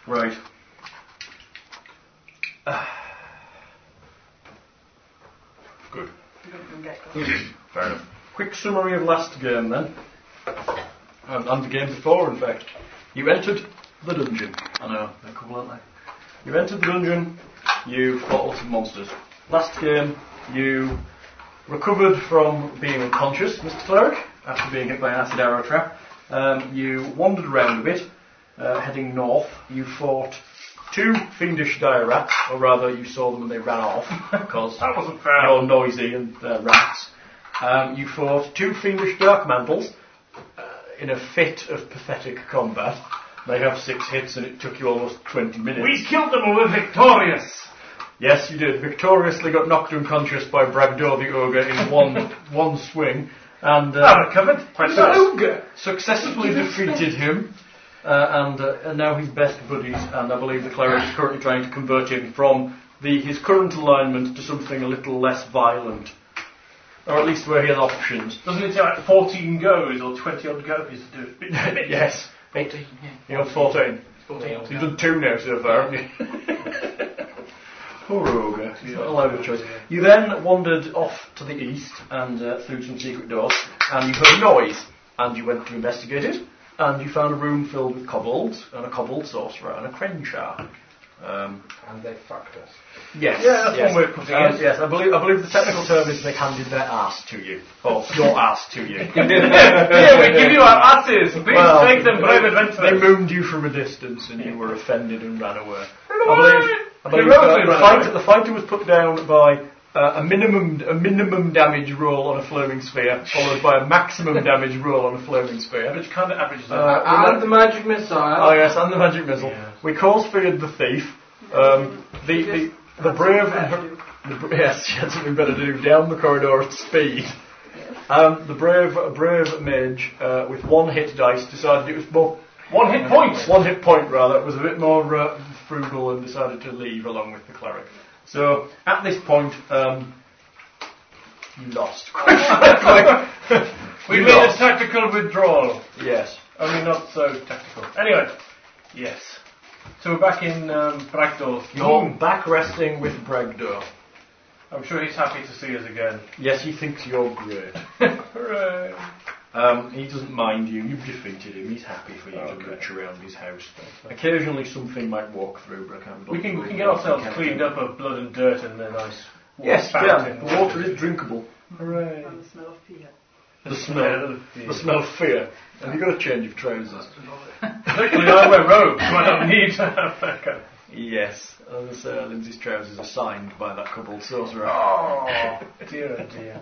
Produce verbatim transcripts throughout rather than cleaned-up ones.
Right. Uh, good. Fair enough. Quick summary of last game then. And, and the game before, in fact. You entered the dungeon. I know, they're cool, aren't they? You entered the dungeon, you fought lots of monsters. Last game, you recovered from being unconscious, Mister Cleric, after being hit by an acid arrow trap. Um, you wandered around a bit, uh, heading north. You fought two fiendish dire rats, or rather, you saw them and they ran off, because that wasn't fair. You're noisy and uh, rats. Um, you fought two fiendish dark mantles uh, in a fit of pathetic combat. They have six hits and it took you almost twenty minutes. We killed them and we're victorious! Yes, you did. Victoriously got knocked unconscious by Bragdor the Ogre in one one swing. And uh, I recovered. Su- successfully defeated him. Uh, and, uh, and now he's best buddies. And I believe the cleric is currently trying to convert him from the his current alignment to something a little less violent. Or at least where he has options. Doesn't it take like fourteen goes or twenty odd goes to do it? Yes. eighteen, yeah. You're fourteen. fourteen. So you've done two now so far, haven't you? Poor Ogre. He's not allowed a choice. You then wandered off to the east and uh, through some secret doors, and you heard a noise, and you went to investigate it, and you found a room filled with kobolds, and a kobold sorcerer, and a Crenshaw. Um, and they fucked us. Yes. Yeah, that's yes. one way of putting Um, it. yes, I believe, I believe the technical term is they handed their ass to you. Or your ass to you. Here, we give you our asses. Please Well, take them, brave They adventurers. mooned you from a distance and you were offended and ran away. Run I believe, away! I believe Heroically uh, the, run fighter, away. the fighter was put down by uh, a minimum a minimum damage roll on a flaming sphere, followed by a maximum damage roll on a flaming sphere. Which kind of averages Uh, out. And the magic missile. Oh yes, and the magic missile. Yes. We cause feared the thief. Um, the, the, the brave and her, the, br- yes, she had something better to do down the corridor at speed. Um, the brave brave mage uh, with one hit dice decided it was more One hit point. one hit point rather. It was a bit more uh, frugal and decided to leave along with the cleric. So at this point, um, you lost. We You made lost. a tactical withdrawal. Yes. Only not so tactical. Anyway, yes. So we're back in um, Bragdor's You're room. back resting with Bragdor. I'm sure he's happy to see us again. Yes, he thinks you're great. Hooray! Um, he doesn't mind you. You've defeated him. He's happy for you Okay. to mooch around his house. Occasionally something might walk through, but I can't We can, we believe can it. get ourselves Can't cleaned do up of blood and dirt and then nice it. Yes, fountain. yeah. The water is drinkable. Hooray! And the smell of fear. The smell, the smell of fear. Have you got a change of trousers? Luckily I wear robes, so I don't need to have that kind of... Yes. As uh, Lindsay's trousers are signed by that kobold sorcerer. Oh, dear, oh dear.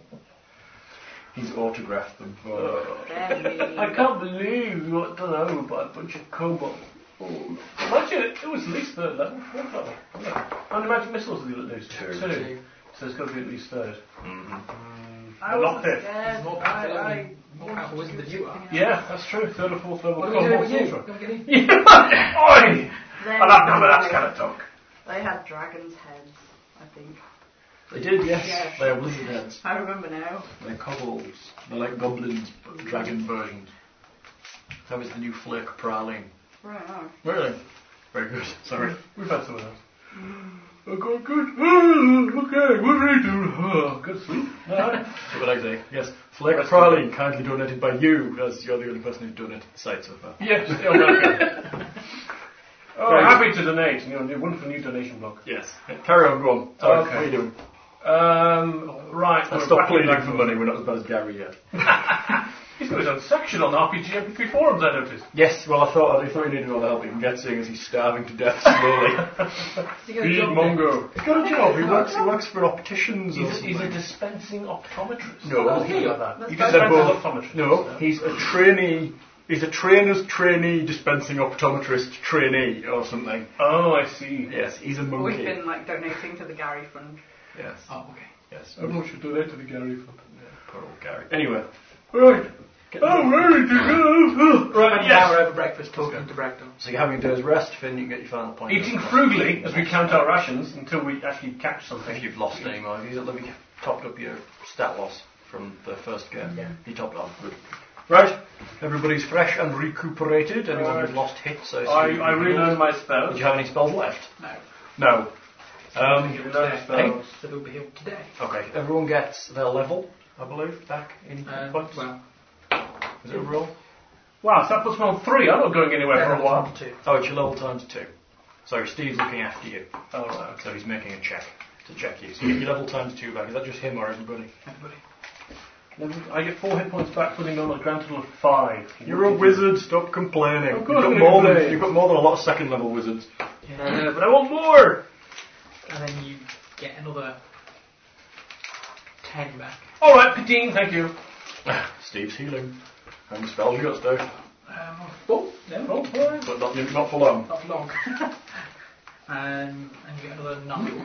He's autographed them for her. I can't believe you got done over by a bunch of kobolds. Oh, imagine it, it was at least third level, fourth level. How many magic missiles did he lose? Two. Two. So it's got to be at least third. Mm-hmm. I Not wasn't fifth. scared. More I, powerful I than- more powerful wanted than to you do are. something Yeah, that's true. Third or fourth level What are we doing kobold with you? sorcerer. Come get in. Oi! They, I love none of that kind of talk. they had dragons' heads, I think. They did, yes. Yes. They have lizard heads. I remember now. They're kobolds. They're like goblins, but dragon versions. That was the new flake praline. Right, oh. Really? Very good. Sorry. We've had some of those. I got good. Okay, what did I do? Oh, good sleep. Alright. So what I say? Yes, flake praline, kindly donated by you, as you're the only person who's donated the site so far. Yes, you're welcome. Oh, Very happy to donate. You know, a wonderful new donation block. Yes. Carry on, go on. Sorry, Okay. what are you doing? Um, right. Let's we're stop back in pleading Bragdor. for money, we're not as bad as Gary yet. He's got his own section on R P G M P three forums, I noticed. Yes, well I thought I thought you needed all the help you can get, seeing as he's starving to death slowly. You got a Feed job Mongo. He's got a job, he works, he works for opticians or He's, something. he's a dispensing optometrist. No. I'll hear you like that. That's He better. They're dispenses both- optometrist. No, he's a trainee, he's a trainer's trainee dispensing optometrist trainee or something. Oh, I see. Yes, he's a We've monkey. been like donating to the Gary Fund. Yes, Oh, okay. yes. Everyone should donate to the Gary Fund. Poor old Gary. Anyway. Right. Oh, ready to go. Right, Yes. now we're over breakfast talking to Bragdor. So you're having a day's rest, Finn, you can get your final point. Eating frugally as we count our rations until we actually catch something. If you've lost any more, if you've topped up your stat loss from the first game. Yeah. You topped off, good. Right. Everybody's fresh and recuperated. Anyone Right. who's lost hits, I, I, assume I you relearned healed. my Did spells. you have any spells left? No. No. Um, You relearned Hey? spells. So they'll be healed today. okay. Everyone gets their level, I believe, back in Um, points. well, Is it a roll? Wow, so that puts me on three. I'm not going anywhere for a fair while. enough, two. Oh, it's your level times two. So Steve's looking after you. Oh, right. So he's making a check to check you. So you get your level times two back. Is that just him or everybody? Everybody. I get four hit points back, putting on a grand total of five. You're a wizard. Stop complaining. Of You've course got I'm more gonna than complain. you've got more than a lot of second level wizards. Yeah. Uh, but I want more! And then you get another ten back. Alright, Petine, thank you. Steve's healing. How many spells you got, Steve? Um, four. No, Oh, fine. But not not for long. not long. and, and you get another nine.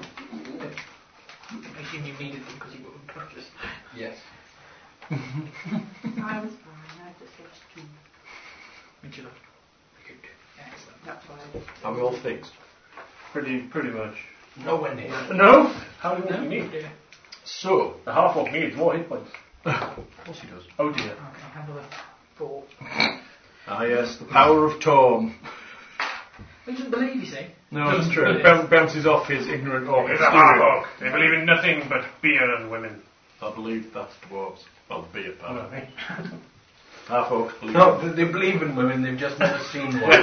I assume you needed them because you were unconscious. Yes. I was fine. I just lost two. Which you look good. Excellent. That's why I did. Are we all fixed? Pretty, pretty much. Nowhere near. No? How many No, do you need? dear. So, The half orc needs more hit points. of course he does. Oh dear. Okay, I'll have another four. Ah yes, the power of Torm. He doesn't believe, you see. No, that's Doesn't true. believe. It boun- bounces off his ignorant orc. It's a half orc. They believe in nothing but beer and women. I believe that's dwarves. Well, the beer part. No, eh? Half orcs believe. No, they, they believe in women, they've just never seen one.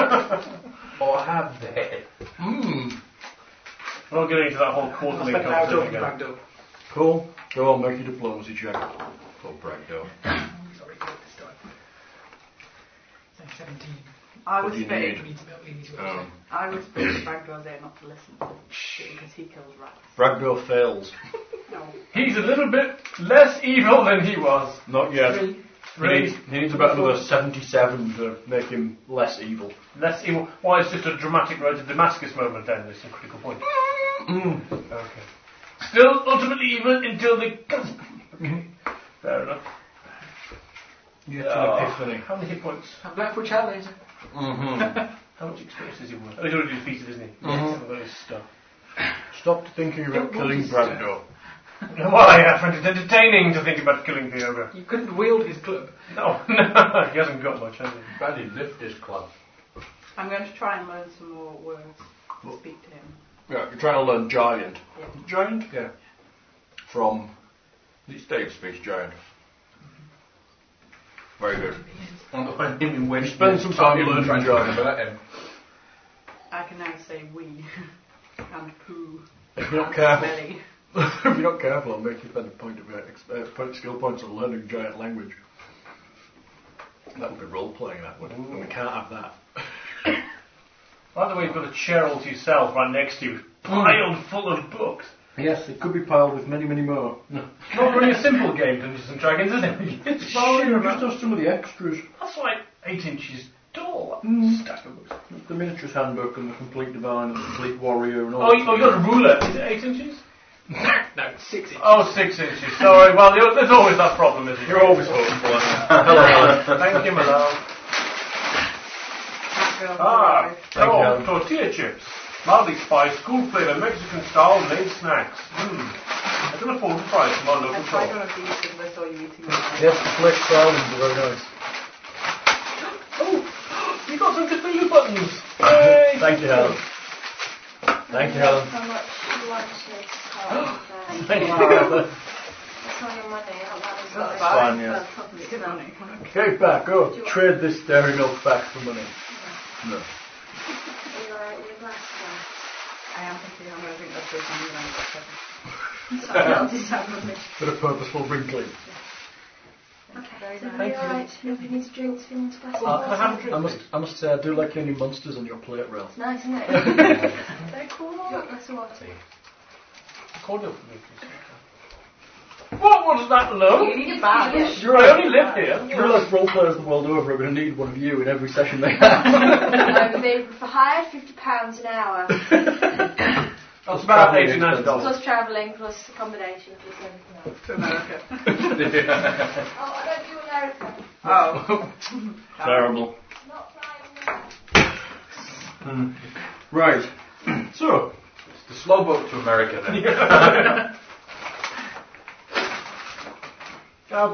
Or have they? Hmm. I'm not getting into that whole quarterly Spent an hour conversation talking again. to Bragdo. Cool. Go on, make your diplomacy check. Oh, Bragdo. Sorry, good this time. So seventeen. I What was do you fit. need? Needs about Lily's Um, I was fit. Bagdor there not to listen to him because he kills rats. Bragdo fails. No. He's a little bit less evil than he was. Not yet. Three. He Three. needs, he needs about another seventy-seven to make him less evil. Less evil. Why, it's just a dramatic road to Damascus moment then. It's a critical point. Mm. Okay. Still ultimately evil until the... Okay. Fair enough. You get Oh, an epiphany. How many hit points? A Blackfoot child laser. Mm-hmm. How much experience is he worth? Oh, he's already defeated, isn't he? Mhm. Yes, I've got his stuff. Stop thinking about Don't killing want his Bragdo. Why? I find it entertaining to think about killing Kyogre. You couldn't wield his club. No, no, he hasn't got much, has he? Badly lift this club. I'm going to try and learn some more words to speak to him. Yeah, you're trying to learn giant. Yeah. Giant? Yeah. From... It's Dave speaks giant. Very good. And when him when Spend some time learning trying to giant. convert him. I can now say we and poo. If you're not and careful, smelly. if you're not careful, I'll make you spend a point of uh, ex- uh, point skill points on learning giant language. That would be role playing. That would, and we can't have that. By the way, you've got a chair all to yourself right next to you, piled full of books. Yes, it could be piled with many, many more. No. It's not really a simple game, Dungeons and Dragons, is it? It's Shit, far just have some of the extras. That's like eight inches tall. Mm. Stack of books. The miniatures handbook and the complete divine and the complete warrior and all. Oh, you, oh, you got a ruler. Is it eight inches? No, six inches. Oh, six inches. Sorry. Well, you- there's always that problem, isn't there? You're always hopeful. Hello, Helen. Thank you, madam. That girl Ah, arrived. Thank you, oh, Helen. tortilla chips. Mildly spiced, school flavour, Mexican style made snacks. Mmm. I can afford the price from our I local tried shop. one of these because I saw you eating them. Yes, the flaked almonds are very nice. Oh, you got some Cthulhu buttons. Yay. Thank you, Helen. Thank you, Helen. How much lunches are Thank you, Helen. It's on your money. That was That's what fine, yeah. That's probably good money. Okay, back, go. Trade this dairy milk back for money. No. your, your glass one. I am thinking I'm going to drink that first and then I've got Sorry, I'll do that with me. Bit of purposeful wrinkling. Okay, Very so nice. you're alright. Nobody needs drinks, feelings, glass of Oh, can I have a water. drink? I must, I must say, I do like any monsters on your plate, Ralph. It's nice, isn't it? Very cool. Do you want a glass of water? Cordial for me, please. What was that, love? You need a badge. You're I only live here. You realise role players the world over are going to need one of you in every session they have. I'm available for hire, fifty pounds an hour. That's about eighty, ninety dollars. Plus travelling, plus accommodation, plus everything else. To America. Oh, I don't do America. Oh. Terrible. Not flying there. Right. So, It's the slow boat to America then. Okay.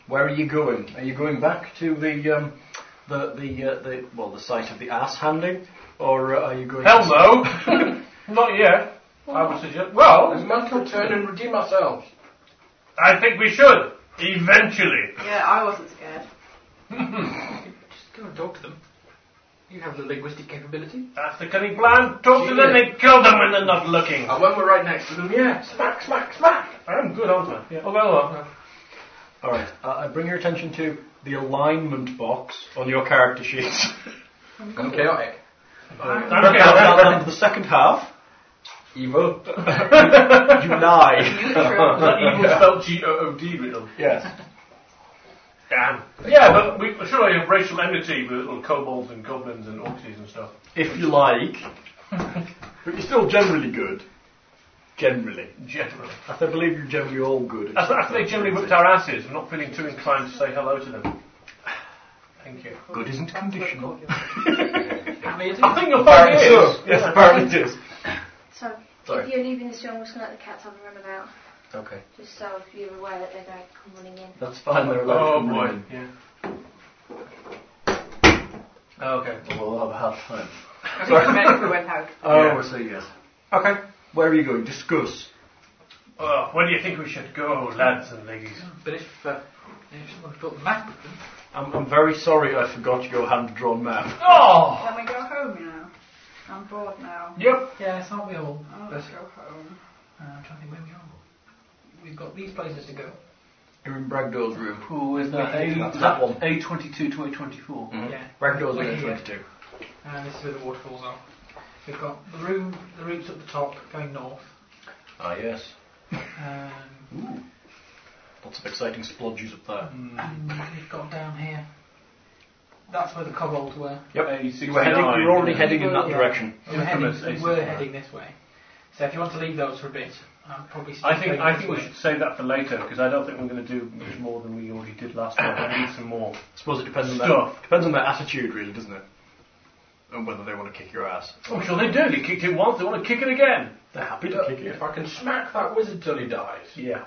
Where are you going? Are you going back to the um, the the uh, the well the site of the ass handing, or uh, are you going? Hell to no! Not yet. I would suggest. Well, There's man to return and redeem ourselves. I think we should. Eventually. Yeah, I wasn't scared. Just go and talk to them. You have the linguistic capability. That's the cunning plan. Talk to them and kill them when they're not looking. And when we're right next to them, yeah, smack, smack, smack. I'm good, aren't I? Yeah. Oh, well, well. All right. Uh, I bring your attention to the alignment box on your character sheets. I'm chaotic. I'm And chaotic. the second half, Evil. you lie. Is that evil spelled G O O D written? Yes. Damn. Yeah, but we surely have racial enmity with little kobolds and goblins and orcs and stuff. If you like, but you're still generally good. Generally. Generally. I believe you're generally all good. That's after they generally whipped our asses. I'm not feeling too inclined to say hello to them. Thank you. Good isn't conditional. I think your point Apparently is. so. Yes, apparently it is. So, Sorry. if you're leaving this room, we're just going to let the cats have a run about. Okay. Just so you're aware that they're going to come running in. That's fine, they're allowed Oh to come boy. in. Yeah. Okay. Well, we'll have a hard time. I think the medical went out. Oh, Yeah. I see, yes. Okay. Where are you going? Discuss. Uh, where do you think we should go, lads and ladies? But if, uh, if someone built the map with them, I'm, I'm very sorry I forgot your hand-drawn map. Oh! Can we go home now? I'm bored now. Yep. yes, aren't we all? Oh, But, let's go home. uh, I'm trying to think where we are. We've got these places to go. You're in Bragdor's room. Who is that? A- That's that one. A twenty-two to A twenty-four. Mm-hmm. Yeah. Bragdor's We're in here. twenty-two. And this is where the waterfalls are. We've got the room, the routes at the top going north. Ah, yes. Um, Ooh. Lots of exciting splodges up there. and we've got down here. That's where the kobolds were. Yep. A You were heading. You were already heading in that Yeah. direction. We were heading, Infamous we A were sixty-nine. heading this way. So if you want to leave those for a bit, I'm probably still I think heading I this think we way. should save that for later because I don't think we're going to do much more than we already did last time. I need some more. I suppose it depends on Stuff. their depends on their attitude, really, doesn't it? And whether they want to kick your ass. I'm sure they do. You kicked it once, they want to kick it again. They're happy to kick you. If I can smack that wizard till he dies, Yeah.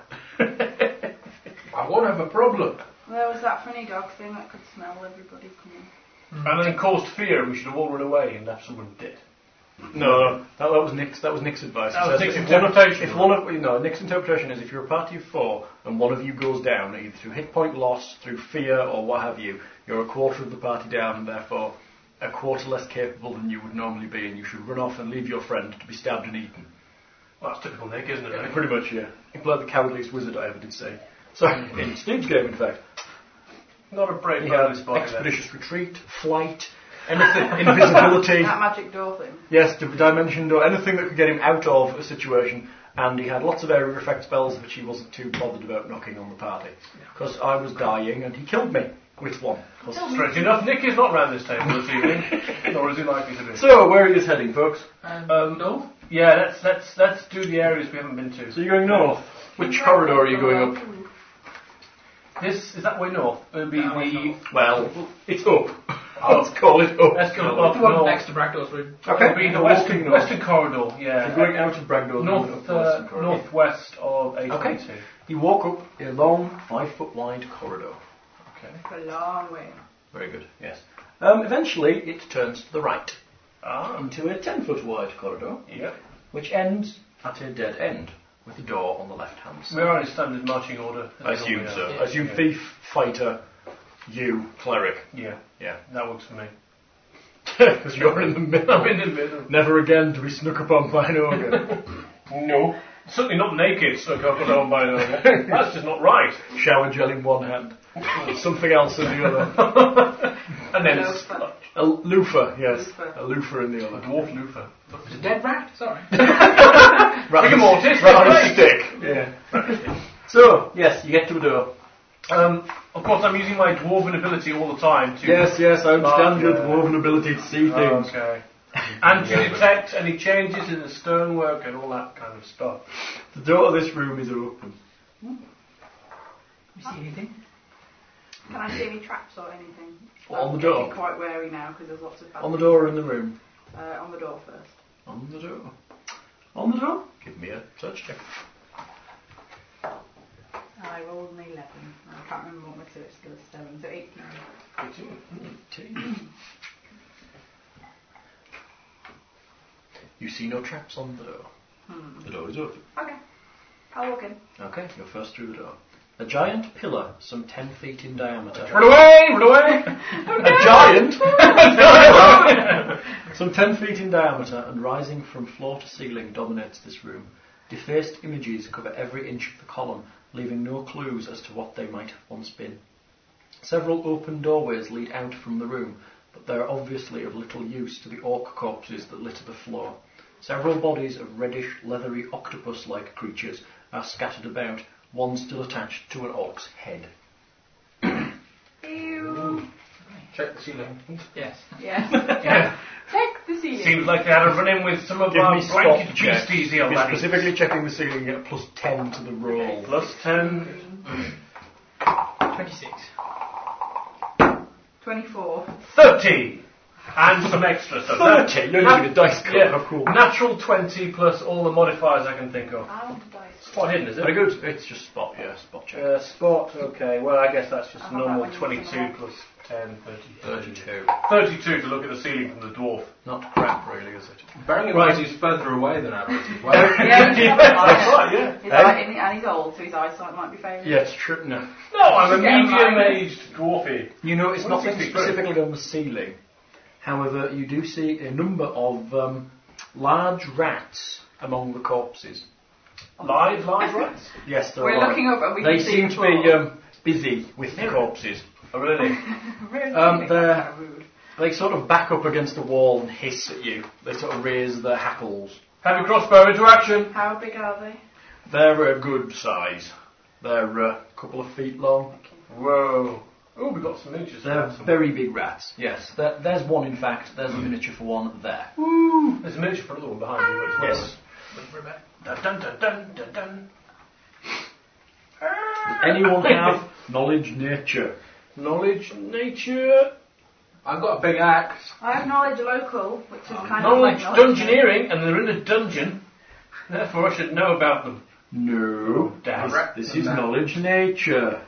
I won't have a problem. There was that funny dog thing that could smell everybody coming. And then caused fear. We should have all run away and left someone dead. No, that, that was Nick's. That was Nick's advice. That He was says Nick's if one of- interpretation. If one of no, Nick's interpretation is if you're a party of four and one of you goes down, either through hit point loss, through fear, or what have you, you're a quarter of the party down, and therefore a quarter less capable than you would normally be, and you should run off and leave your friend to be stabbed and eaten. Well, that's typical Nick, isn't it? Yeah, really? pretty much, yeah. You play the cowardliest wizard I ever did say. Sorry, in Steve's game, in fact. Not a brave He man in had this body. then. expeditious retreat, flight, anything, invisibility. That magic door thing. Yes, the dimension door, anything that could get him out of a situation, and he had lots of area effect spells which he wasn't too bothered about knocking on the party. Because I was dying and he killed me with one. 'Cause- Strange enough, Nick is not round this table this evening, nor is he likely to be. So, where are you heading, folks? Um, Um, north? Yeah, let's let's let's do the areas we haven't been to. So you're going north. Which corridor are you going up? This is that way north. It'll be That way the north. Well, it's up. Let's call it up. let's go The up one north. next to Bragdor's room. Okay, It'll be the you're western, walking north. western corridor. Yeah, You're going out of Bragdor's north room, up uh, western corridor. northwest of A Okay. twenty-two. You walk up a long, five foot wide corridor. Okay. A long way. Very good, yes. Um, eventually, it turns to the right Ah. into a ten foot wide corridor, Yep. which ends at a dead end with a door on the left hand We side. are in standard marching order. I assume so. Yeah. I assume Yeah. thief, fighter, you, cleric. Yeah, Yeah. that works for me. Because you're in the middle. I'm in the middle. Never again to be snuck upon by an ogre. No. Certainly not naked, stuck up and on by an ogre. That's just not right. Shower gel in one hand, something else in the other. And then No, it's but- A loofah, yes. Loofah. A loofah in the other. dwarf loofah. It's a dead rat? Sorry. Rigor mortis, Rather right. stick. Yeah. So, yes, you get to a door. Um, of course, I'm using my dwarven ability all the time to. Yes, yes, I understand your Uh, dwarven ability to see things. Okay. And to detect any changes in the stonework and all that kind of stuff. The door of this room is open. You see anything? Can I see any traps or anything? On I'm the door? getting quite wary now because there's lots of bad On the things. door or in the room? Uh, on the door first. On the door. On the door? Give me a search check. Oh, I rolled an eleven. I can't remember what my search skill is. Seven, so eighteen. eighteen. You see no traps on the door. Hmm. The door is open. Okay. I'll walk in. Okay, you're first through the door. A giant pillar, some ten feet in diameter. Run away! Run away! A giant! Some ten feet in diameter and rising from floor to ceiling dominates this room. Defaced images cover every inch of the column, leaving no clues as to what they might have once been. Several open doorways lead out from the room, but they are obviously of little use to the orc corpses that litter the floor. Several bodies of reddish, leathery, octopus-like creatures are scattered about, one still attached to an orc's head. Ew. Check the ceiling. Yes. Yes. Yeah. Check the ceiling. Seems like they had a run-in with some of Give our me spot blanket check. beasties here, You're laddie. specifically checking the ceiling, you get plus ten to the roll. Plus ten. Twenty-six. Twenty-four. Thirty! And some extra stuff. thirty? You're Nat- using a dice card. Yeah, How cool. natural twenty plus all the modifiers I can think of. I want a dice. Spot hidden, is it? Very good. It's just spot, yeah, spot check. Uh, spot, okay. Well, I guess that's just I normal thought that when you twenty-two said plus ten, thirty. thirty-two. thirty-two to look at the ceiling from the dwarf. Not crap, really, is it? Bearing in mind he's further away than average as well. Yeah, That's right, yeah. His Eh? eye, and he's old, so his eyesight might be failing. Yeah, it's true. No. No, I'm a Yeah, medium-aged dwarfy. You notice What is nothing it? specifically on the ceiling. However, you do see a number of um, large rats among the corpses. Live, live rats? Yes, there We're are. looking up and we They can see seem the to be floor. um, busy with the corpses. Oh, really? Really? Um, That's they're- kind of rude. They sort of back up against the wall and hiss at you. They sort of raise their hackles. Heavy crossbow into action. How big are they? They're a good size. They're uh, a couple of feet long. Whoa. Oh, we've got some miniatures. They're Some- very big rats. Yes, there, there's one in fact. There's a miniature for one there. Woo! There's a miniature for another one behind you as well. Yes. Dun dun dun dun dun dun. Does anyone have knowledge nature? Knowledge, nature, I've got a big axe. I have knowledge local, which is kind knowledge, of like knowledge. dungeoneering, and they're in a dungeon. Therefore, I should know about them. No. Direct This, this and is that. knowledge nature.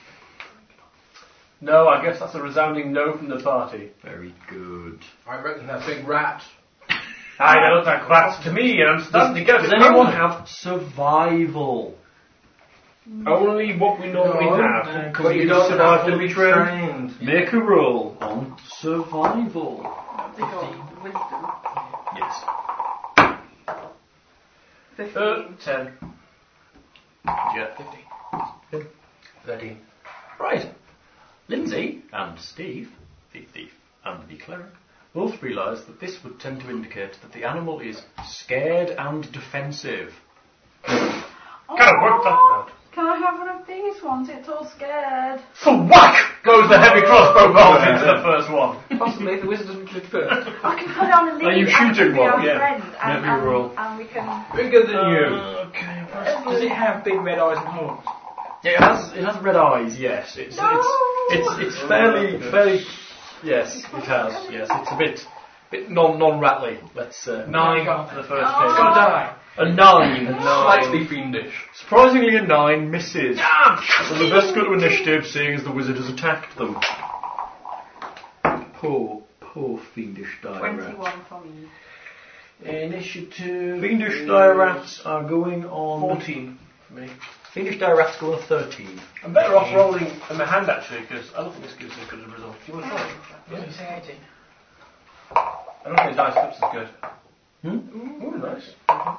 No, I guess that's a resounding no from the party. Very good. I reckon that big rat. I don't look like rats to me, and I'm starting to get Does a bit anyone hungry. have survival? Only what we normally No, have. no, Because But you you don't don't have have to to be be trained. trained. Make a roll on survival. What's it called? Wisdom. Yes. Fifteen. Uh, ten. Yeah, fifty. Thirteen. Right. Lindsay and Steve, the thief and the cleric, both realise that this would tend to indicate that the animal is scared and defensive. Gotta work that out. Can I have one of these ones? It's all scared. So whack goes the heavy crossbow bolt into the first one. Possibly if the wizard doesn't click first. I can put it on a lead Are you and shooting be one? our Yeah. friend, and, Let me and, roll. and we can. Bigger than you. Okay. Does it have big red eyes and horns? Yeah, it has it has red eyes. Yes, it's No! it's it's it's fairly fairly. Yes, it has. Yes, it's a bit bit non non rattly. Let's uh, Nine for the first Oh. It's hit. got to die. a nine. Slightly fiendish. Surprisingly, a nine misses. So the best go to initiative, seeing as the wizard has attacked them. Poor, poor fiendish dire rats. Twenty-one for me. Initiative. Fiendish dire rats are going on. Fourteen for me. Fiendish dire rats go on thirteen. I'm better off rolling in my hand actually, because I don't think this gives as good a result. Do you want to try it? What did you say, eighteen? I don't think dice clips as good. Hmm? Ooh, nice.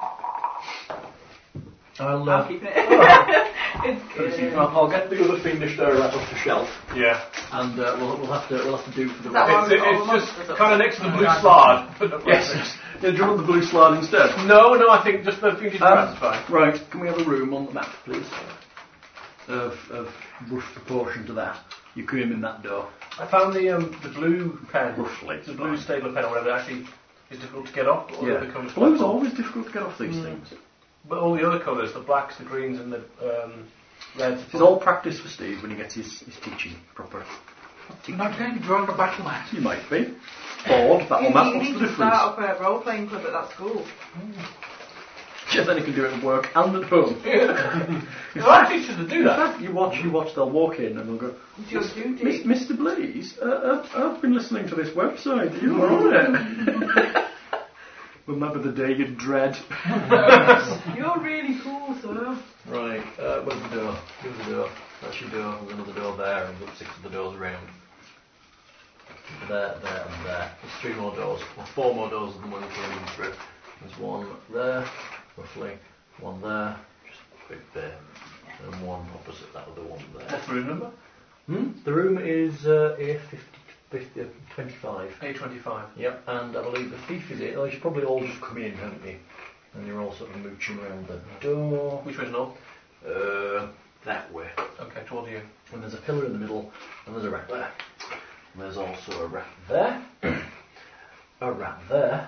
I'll, I'm uh, keeping it. it's good. I'll, I'll get the other fiendish dire rat off the shelf, Yeah. and uh, we'll, we'll have to we'll have to do for the Is that rest. one? It's, all it's the just monsters up kind of there? next to the blue slard. Yes, yes. Yeah, do you want the blue slide instead? No, no, I think just the Fiendish Um, rat's fine. Right, can we have a room on the map, please? Of, of rough proportion to that. You came in that door. I found the um, the blue pen. Roughly. The blue Stabler pen or whatever actually is difficult to get off. But all the other Yeah. colours Blue's always difficult to get off these Mm. things. But all the other colours, the blacks, the greens and the um, reds. This is all practice for Steve when he gets his, his teaching proper. You're not going to draw a battle mat. You might be. Bored, that You, one, that's you what's need the to difference. start up a role-playing club at that school. Yeah, then you can do it at work and at home. There are teachers that do In that. fact, you watch, you watch, they'll walk in and they'll go, It's your duty. Miss, Mister Blaze, uh, uh, I've been listening to this website, you were on it. Remember the day you dread. You're really cool, sir. Right, uh, where's the door? Here's the door. That's your door. There's another door there, and we've got six of the doors around. There, there, and there. There's three more doors, or four more doors than the one you came in through. There's one there, roughly, one there, just a bit there, and one opposite that other one there. What's the room number? Hmm? The room is uh, A fifty, fifty, uh, twenty-five. A twenty-five. Yep, and I believe the thief is it. Oh, you've probably all just come in, haven't you? And you're all sort of mooching around the door. Which way's north? Uh, that way. Okay, towards you. And there's a pillar in the middle, and there's a rat there. And there's also a rat there. A rat there.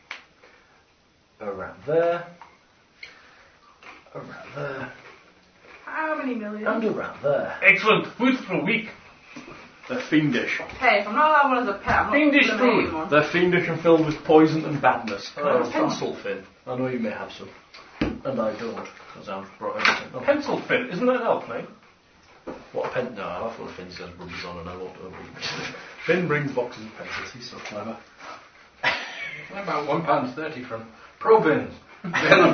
A rat there. A rat there. How many million? And a rat there. Excellent. Food for a week. They're fiendish. Hey, if I'm not allowed one as a pet, I'm not Fiendish gonna food. eat one. They're fiendish and filled with poison and badness. Oh, Kind of fine. pencil fin. I know you may have some. And I don't, because I've brought everything. Oh, Pencil fin. Isn't that an elf name? what a pen. No, I've got a Finn says rubbish on and I won't open it. Finn brings boxes of pencils, he's so clever. What about one pound thirty from Probins? The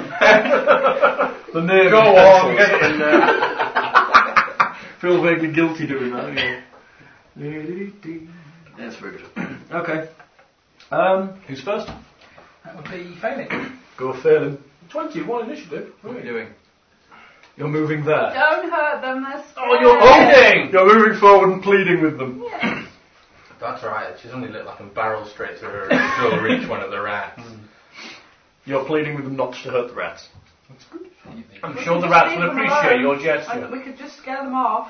name. Go on, get it in there. Feel vaguely guilty doing that. Yeah. That's very good. Okay. Um, who's first? That would be failing. Go failing. twenty-one initiative. What are we doing? You're moving there. Don't hurt them, they're scared. Oh, you're holding! You're moving forward and pleading with them. Yes. That's right. She's only lit like a barrel straight to her to reach one of the rats. You're pleading with them not to hurt the rats. I'm We sure could the just rats leave will them appreciate alone. your gesture. And we could just scare them off.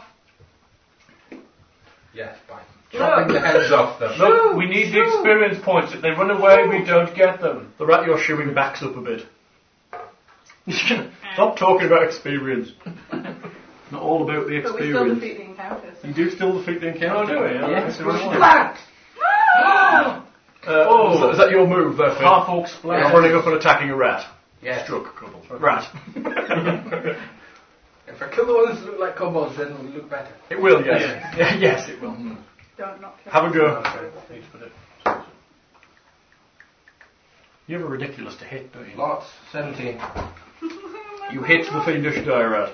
Yes, by Look. chopping the heads off them. Look, we need the Shoo. experience points. If they run away, we don't get them. The rat you're shooing backs up a bit. Stop talking about experience. Not all about the But we still experience. defeat the encounters. You do still defeat the encounter. Oh, do we? Yeah. Yes. Splat! Uh, is, that, is that your move there, Finn? Half orc splash. You're running up and attacking a rat. Yes. Struck, couple. Rat. If I kill the ones that look like kobolds, then it'll look better. It will, yes. Yeah, yes, it will. Mm. Don't not kill Have a go. Okay, need to put it. You have a ridiculous to hit, don't you? Lots. seventeen. You hit the fiendish die rat.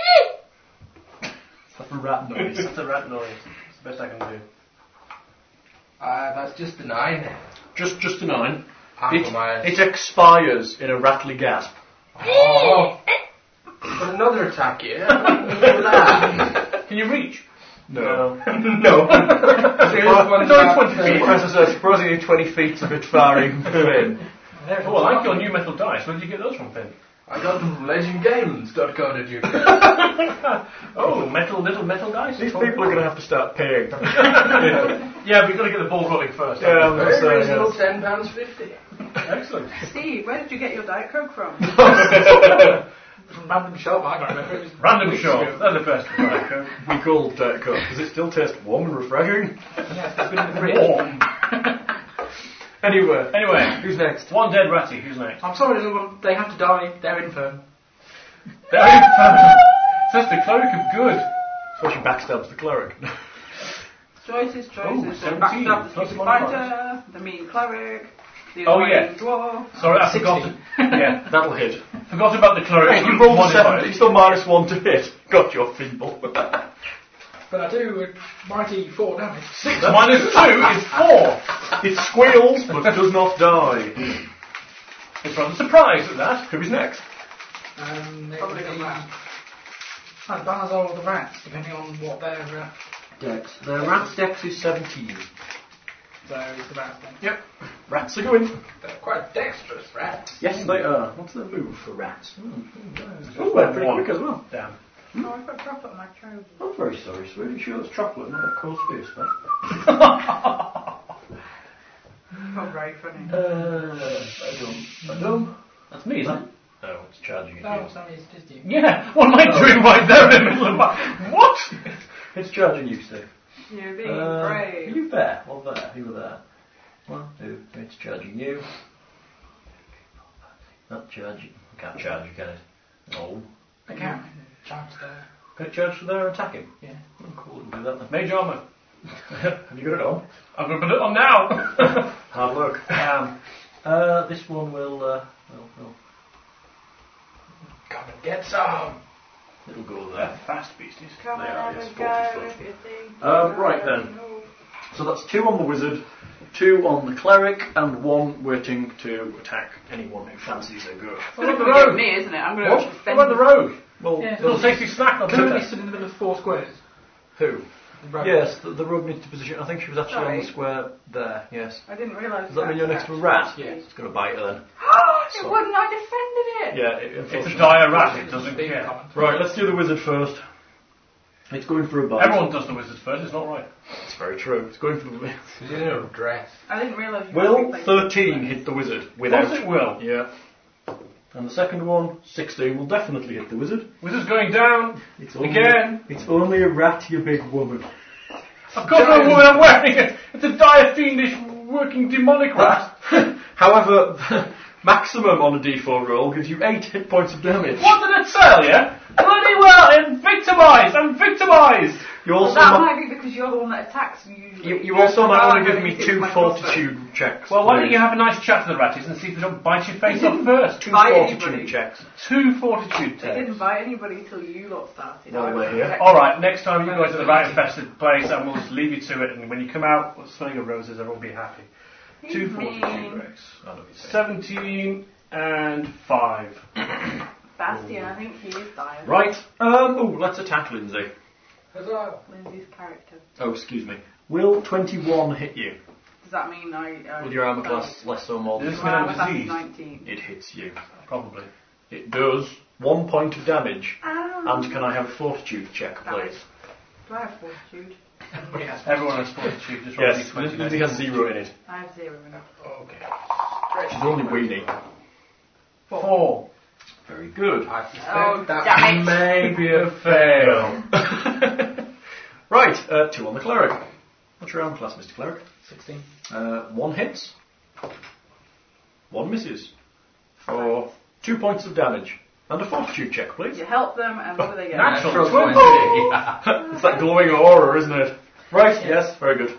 That's a rat noise. That's a rat noise. It's the best I can do. Uh, that's just a nine. Just, just a nine. Half It, of my... it expires in a rattly gasp. Oh! But another attack here. that. Can you reach? No. No. It's one's only about twenty the feet. same. As I said, surprisingly twenty feet's a bit far even for Finn. There's Oh, I like your new metal dice. Where did you get those from, Finn? I got them from legend games dot co dot U K. Oh, metal, little metal dice. These people are going to have to start paying. Yeah, we've got to get the ball rolling first. Yeah, I'm gonna Very say, reasonable, yes. ten pounds fifty. Excellent. Steve, where did you get your Diet Coke from? From random shop, I can't remember. It was Random weeks shop. ago. They're the best. Right, Coke. We call Diet Coke. Does it still taste warm and refreshing? Yeah, it's been in the fridge. Warm. Anyway, Anyway, who's next? one dead ratty. Who's next? I'm sorry, everyone, they have to die. They're infirm. They're infernal. Says the cleric of good. So she backstabs the cleric. Choices, choices. Oh, the seventeen, backstab, the plus stupid modifiers. fighter, the mean cleric, the Oh, annoying yeah. dwarf. Sorry, I sixty. forgot. Yeah, That'll hit. forgot about the cleric. You rolled a Modifiers. seven. You still minus one to hit. Got your feeble. But I do a mighty four damage. Six minus two is four. It squeals but does not die. It's rather surprised at that. Who's next? Um, it Probably would the be rat. either Baz or the rats, depending on what their uh, Dex. The rat's dex is seventeen. so it's the rats then. Yep. Rats are going. They're quite dexterous rats. Yes, they are. What's their move for rats? Hmm. Oh, Oh, they're pretty one. quick as well. Damn. Oh, I've got chocolate on my trousers. I'm very sorry, sweetie. Sure, it's chocolate, not a cold space, man. Oh, very funny. Uh, I don't. I don't. That's me, isn't it? Oh, it's charging at No, you. it's only it's just you. Yeah. What am I doing right there in the middle of my... What? It's charging you, Steve. You're being Uh, are brave. you there? Or there? You were there. One, two, it's charging you. Not charge it. Can't charge you, can it? No. I can't. Chance there. Can it charge for their attacking? Yeah. Oh, cool, we'll do that then. Mage armour. Have you got it on? I'm going to put it on now. Hard work. Um, uh, this one will, uh, will, will. Come and get some. It'll go They're there. fast beasties. Come They on, are, have yes, a forty go foot. if you think. Um, right then. So that's two on the wizard, two on the cleric, and one waiting to attack anyone who fancies a go. What about the It's rogue? me, isn't it? I'm going What? to What about the rogue? Well, Yeah. Little tasty snack on Currently Twitter. stood in the middle of four squares. who? The rogue. Yes, the, the rogue needs to position. I think she was actually on Sorry. the square there. Yes. I didn't realise. Does that mean you're next to a rat? Yes. It's going to bite her then. it So- wouldn't. I defended it. Yeah. It, It's a unfortunately. dire rat, it doesn't Big care. comment. Right. Let's do the wizard first. It's going for a bite. Everyone does the wizards first, it's not right. It's very true. It's going for the. She's in her dress. I didn't realise. you Will were thirteen hit the wizard Of without? course it will. Yeah. And the second one, sixteen, will definitely hit the wizard. Wizard's going down. It's only, Again. It's only a rat, you big woman. I've got no woman I'm wearing it. It's a dire, fiendish, working demonic rat. However, maximum on a D four roll gives you eight hit points of damage. What did it tell you? Bloody well, and victimised. I'm victimised. You Well, also that mi- might be because you're the one that attacks me usually. you, you also might want to give me It's two my crossbow. fortitude checks. Well, why don't please. you have a nice chat to the ratties and see if they don't bite your face off first? two Bite fortitude anybody. checks? Two fortitude They tests. didn't bite anybody until you lot started. Well, I was we're here. protecting- Alright, next time you go to the rat infested place and we'll just leave you to it, and when you come out, we'll smell your roses, everyone will be happy. He's Two mean. fortitude Rex. I know what you're saying. seventeen and five. Bastion, I think he is dying. Right. Um. Oh, let's attack Lindsay. Huzzah. Lindsay's character. Oh, excuse me. Will twenty-one hit you? Does that mean I... I With your armor class less or more than This My armor is class is disease. nineteen. it hits you. Probably. It does one point of damage. Ow. And can I have a fortitude check, Damage. please? Do I have fortitude? Everybody has Everyone has fortitude, just roll Yes, D twenty. Lindsay has zero in it. I have zero in it. Okay. She's only weenie. Four. Very good. I suspect Oh, that damn it. may be a fail. Right, uh, two on the cleric. What's your armor class, Mister Cleric? sixteen. Uh, one hits. One misses. For two points of damage. And a fortitude check, please. You help them and what do they get? Natural Natural twenty. twenty. It's that glowing aura, isn't it? Right, yes, very good.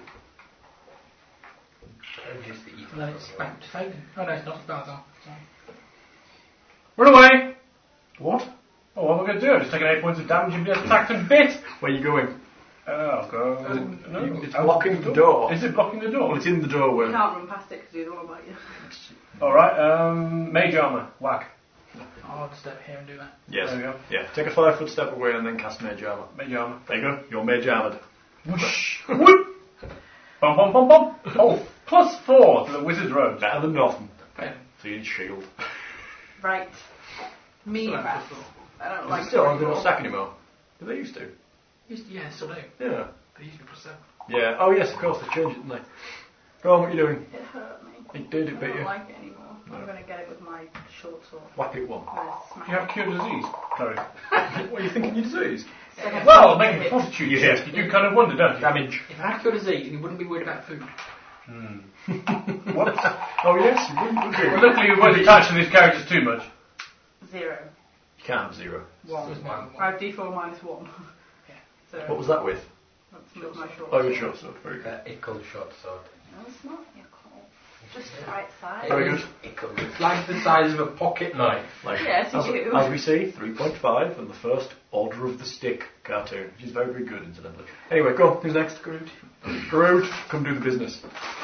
Purges the evil. And then it's back to fighting. Oh no, it's not. It's Balazar. Sorry. Run away! What? Oh, what am I going to do? I've just taken eight points of damage and been attacked and bit! Where are you going? Uh, I'll go. No, you- it's I'll- blocking the door. Is it blocking the door? Well, it's in the You doorway. can't run past it because you don't want to bite you. Alright, um, mage armour. Whack. I'll step here and do that. Yes. There we go. Yeah, take a five foot step away and then cast mage armor. Mage armour. There you go, you're mage armored. Whoosh! Whoop! Bum bum bum bum! Oh, plus four to the wizard's robes. Better than nothing. Okay. So you need shield. Right. Me So that's rats. just I don't Like like still, doing they don't all- stack anymore. Do they used to? Used to, yeah, still do. Yeah. They used to be plus seven. Yeah. Oh yes, of course they changed it, didn't they? Go on, what are you doing? It hurt me. It did, it I bit don't you. like it anymore. I'm going to get it with my short sword. Whack it one. I'm going to smash You have cure disease, Chloe. What are you thinking your disease? it. Well, making a fortitude You check. hit. You do kind of wonder, don't you? Damage. If I had cure disease, you wouldn't be worried about food. Hmm. What? Oh yes, you wouldn't, would you? Well, luckily we won't attach to these characters too much. Zero. You can't have zero. One. It's one. I have D four minus one. So What was that with? that's with my short Oh, sword. your short sword. Very good. Uh, Ickle short sword. No, it's not. You're cold. Just the right size. Very good. Ickle. It's like the size of a pocket knife. Like, Yes, you as, do. as we see, three point five and the first Order of the Stick cartoon, which is very, very good, incidentally. Anyway, go on. Who's next? Groot. Groot, come do the business.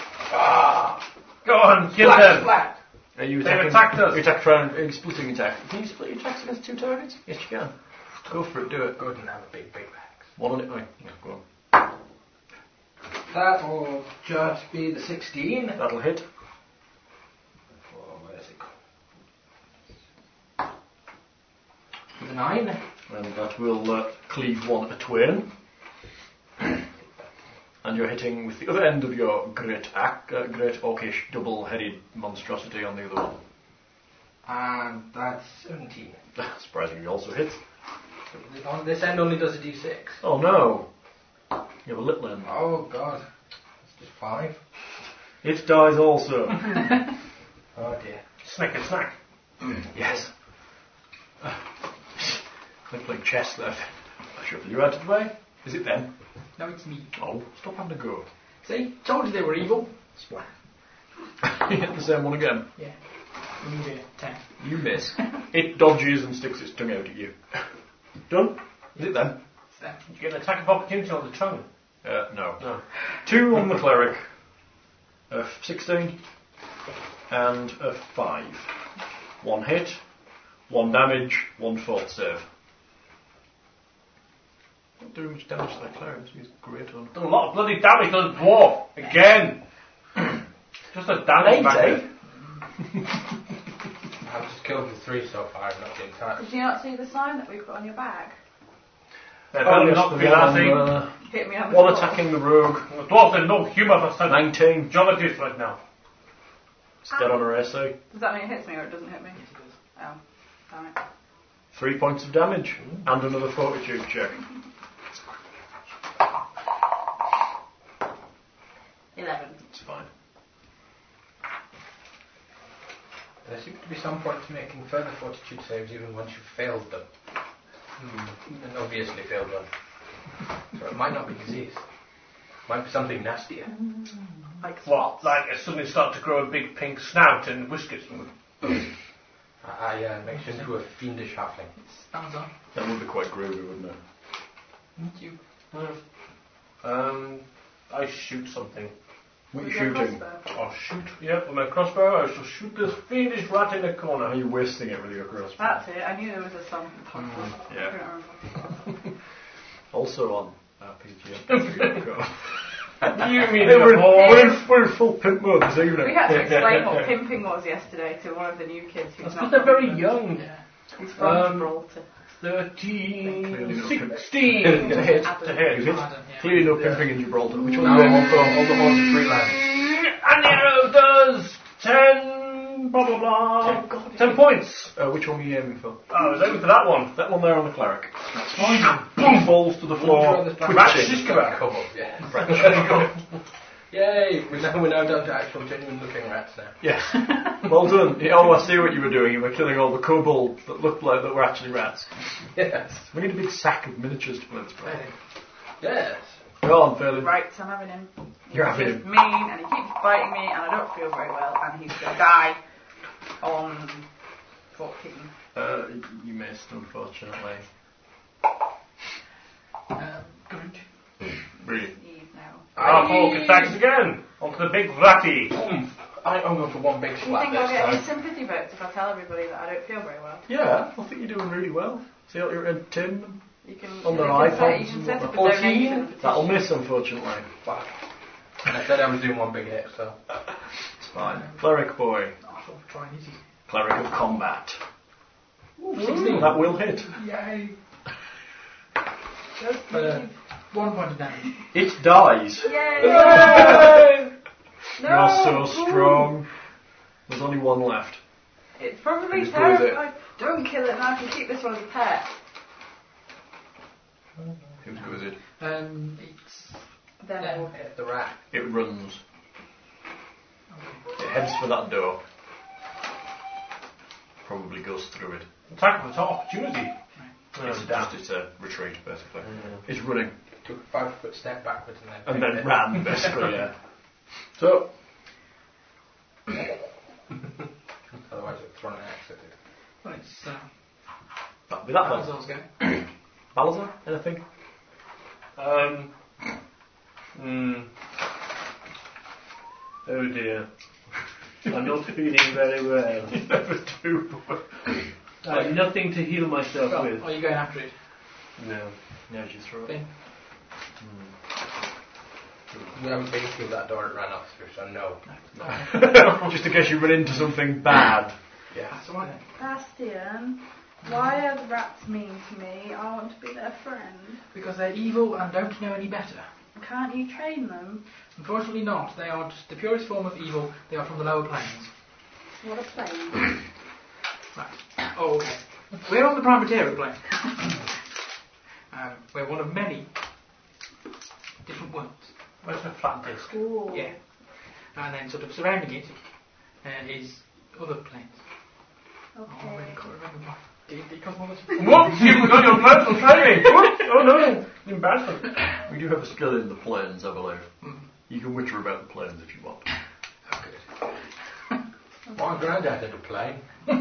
Go on, kill Flat, them! flat. Are you They've attacking? attacked us. You attack round, are you splitting attack? Can you split your attacks against two targets? Yes, you can. Go for it. Do it. Good and have a big, big axe. One on it. Oh, yeah, go on. That will just be the sixteen. That'll hit. Oh, where's it gone? With a nine. And that will uh, cleave one a twain. And you're hitting with the other end of your great ac- uh, great orcish double-headed monstrosity on the other one. And that's seventeen. Surprisingly, also hits. On this end only does a d six. Oh no! You have a little end. Oh god. It's just five. It dies also. Oh dear. Snack and snack. Yes. Uh, They're playing chess there. I shuffle you out of the way. Is it them? No, it's me. Oh, stop having a go. See? Told you they were evil. Splat. You hit the same one again. Yeah. You need a ten. You miss. It dodges and sticks its tongue out at you. Done? Is it them? It's them. Did you get an attack of opportunity on the tongue? Uh, no. No. Two on the cleric. A sixteen. And a five. One hit. One damage. One fault save. Not doing much damage to that cleric. He's great on. Done a lot of bloody damage to the dwarf. Again. Just a damage magnet. I've just killed the three so far, I've not been touched. Did you not see the sign that we put on your bag? They're Oh, very yes, not the be one, nasty. uh, Hit me on the one floor. attacking the rogue. The dwarf has no humour for such nineteen. jollity right now. It's dead on her A C. Does that mean it hits me or it doesn't hit me? Yes, it does. Oh, damn it. Three points of damage. And another fortitude check. Eleven. It's fine. There seems to be some point to making further fortitude saves even once you've failed them. Hmm. An obviously failed one. So it might not be disease. Might be something nastier. Like What? spots. Like it suddenly started to grow a big pink snout and whiskers. I, I uh, makes you into a fiendish halfling. Thumbs up. That would be quite groovy, wouldn't it? Thank you. Um, I shoot something. What are you With your shooting? crossbow. I'll shoot, yep, with my crossbow. I shall shoot this fiendish rat in the Are corner. you wasting it with your crossbow? That's it. I knew there was a song. Yeah. Also on R P G. You mean Hey, we're, the whole... we're, in, we're in full pimp mode this evening. We had to explain what pimping was yesterday to one of the new kids who's That's not because they're very from- young. Yeah. He's from Um, Gibraltar. Thirteen, Clearly not sixteen To hit. to Is hit. it? Adam, yeah. Clearly no pimping in Gibraltar. Which one No, are you all aiming the, for? all the horns are free land. And the arrow does ten, blah blah blah, ten points. Uh, which one are you aiming for? Oh, I was aiming for that one. That one there on the cleric. That's fine. Boom! Falls to the floor. Rat Twitching. Shishkava. Kobold, yeah. Right, there you go. Yay! We're now, we're now down to actual genuine looking rats now. Yes. Well done. Oh, I see what you were doing. You were killing all the kobolds that looked like that were actually rats. Yes. We need a big sack of miniatures to play this game. Yes. Go on, Fairly. Right, so I'm having him. You're having He's him. mean and he keeps biting me and I don't feel very well and he's going to die on fourteen. Uh, you missed, unfortunately. Um, good. Really? Eve now. Ah, Hulk attacks again. Onto the big ratty. I, I'm going for one big Do you slap think I'll this get any time. sympathy votes if I tell everybody that I don't feel very well? Yeah, I think you're doing really well. See what you're in Tim? You can, On you their can set, iPhones you can and set up a whatnot. donation fourteen? petition. That'll miss, unfortunately. Fuck. I said I was doing one big hit, so. It's fine. Cleric boy. Oh, I thought we'd try and easy. Cleric of combat. sixteen. That will hit. Yay. Just Uh, leave. one point of damage. It dies. Yay! No! You're so strong. There's only one left. It's probably Who's good with it? terrifying. Don't kill it now, I can keep this one as a pet. Who's good with it? Um, it's. Then Yeah. we'll Hit the rat. It runs. It heads for that door. Probably goes through it. Attack with opportunity. It's Oh, just it's a retreat, basically. It's running. Took a five foot step backwards and then. And then ran, basically, yeah. So, Otherwise, it's thrown an axe at it. Well, it's. Uh, that'll be that then. Balazar's go. Balazar, anything? Um. Hmm. Oh dear. I'm not feeling very well. You never do. I have nothing to heal myself Well, with. are you going after it? No. Now you throw it. Then. We haven't been through that door it ran off through, so no. Just in case you run into something bad. Yeah. That's alright then. Bastian, why are the rats mean to me? I want to be their friend. Because they're evil and don't know any better. Can't you train them? Unfortunately not. They are just the purest form of evil. They are from the lower planes. What a plane. Right. Oh, okay. We're on the Primateria plane. um, we're one of many different worlds. Where's the flat disc? Ooh. Yeah. And then sort of surrounding it uh, is other planes. Oh, I really Okay. can't remember my D and D cosmology. Whoops, you've got your personal training. Whoops. Oh no, embarrassment. We do have a skill in the planes, I believe. Mm. You can witcher about the planes if you want. Oh, good. My granddad had a plane.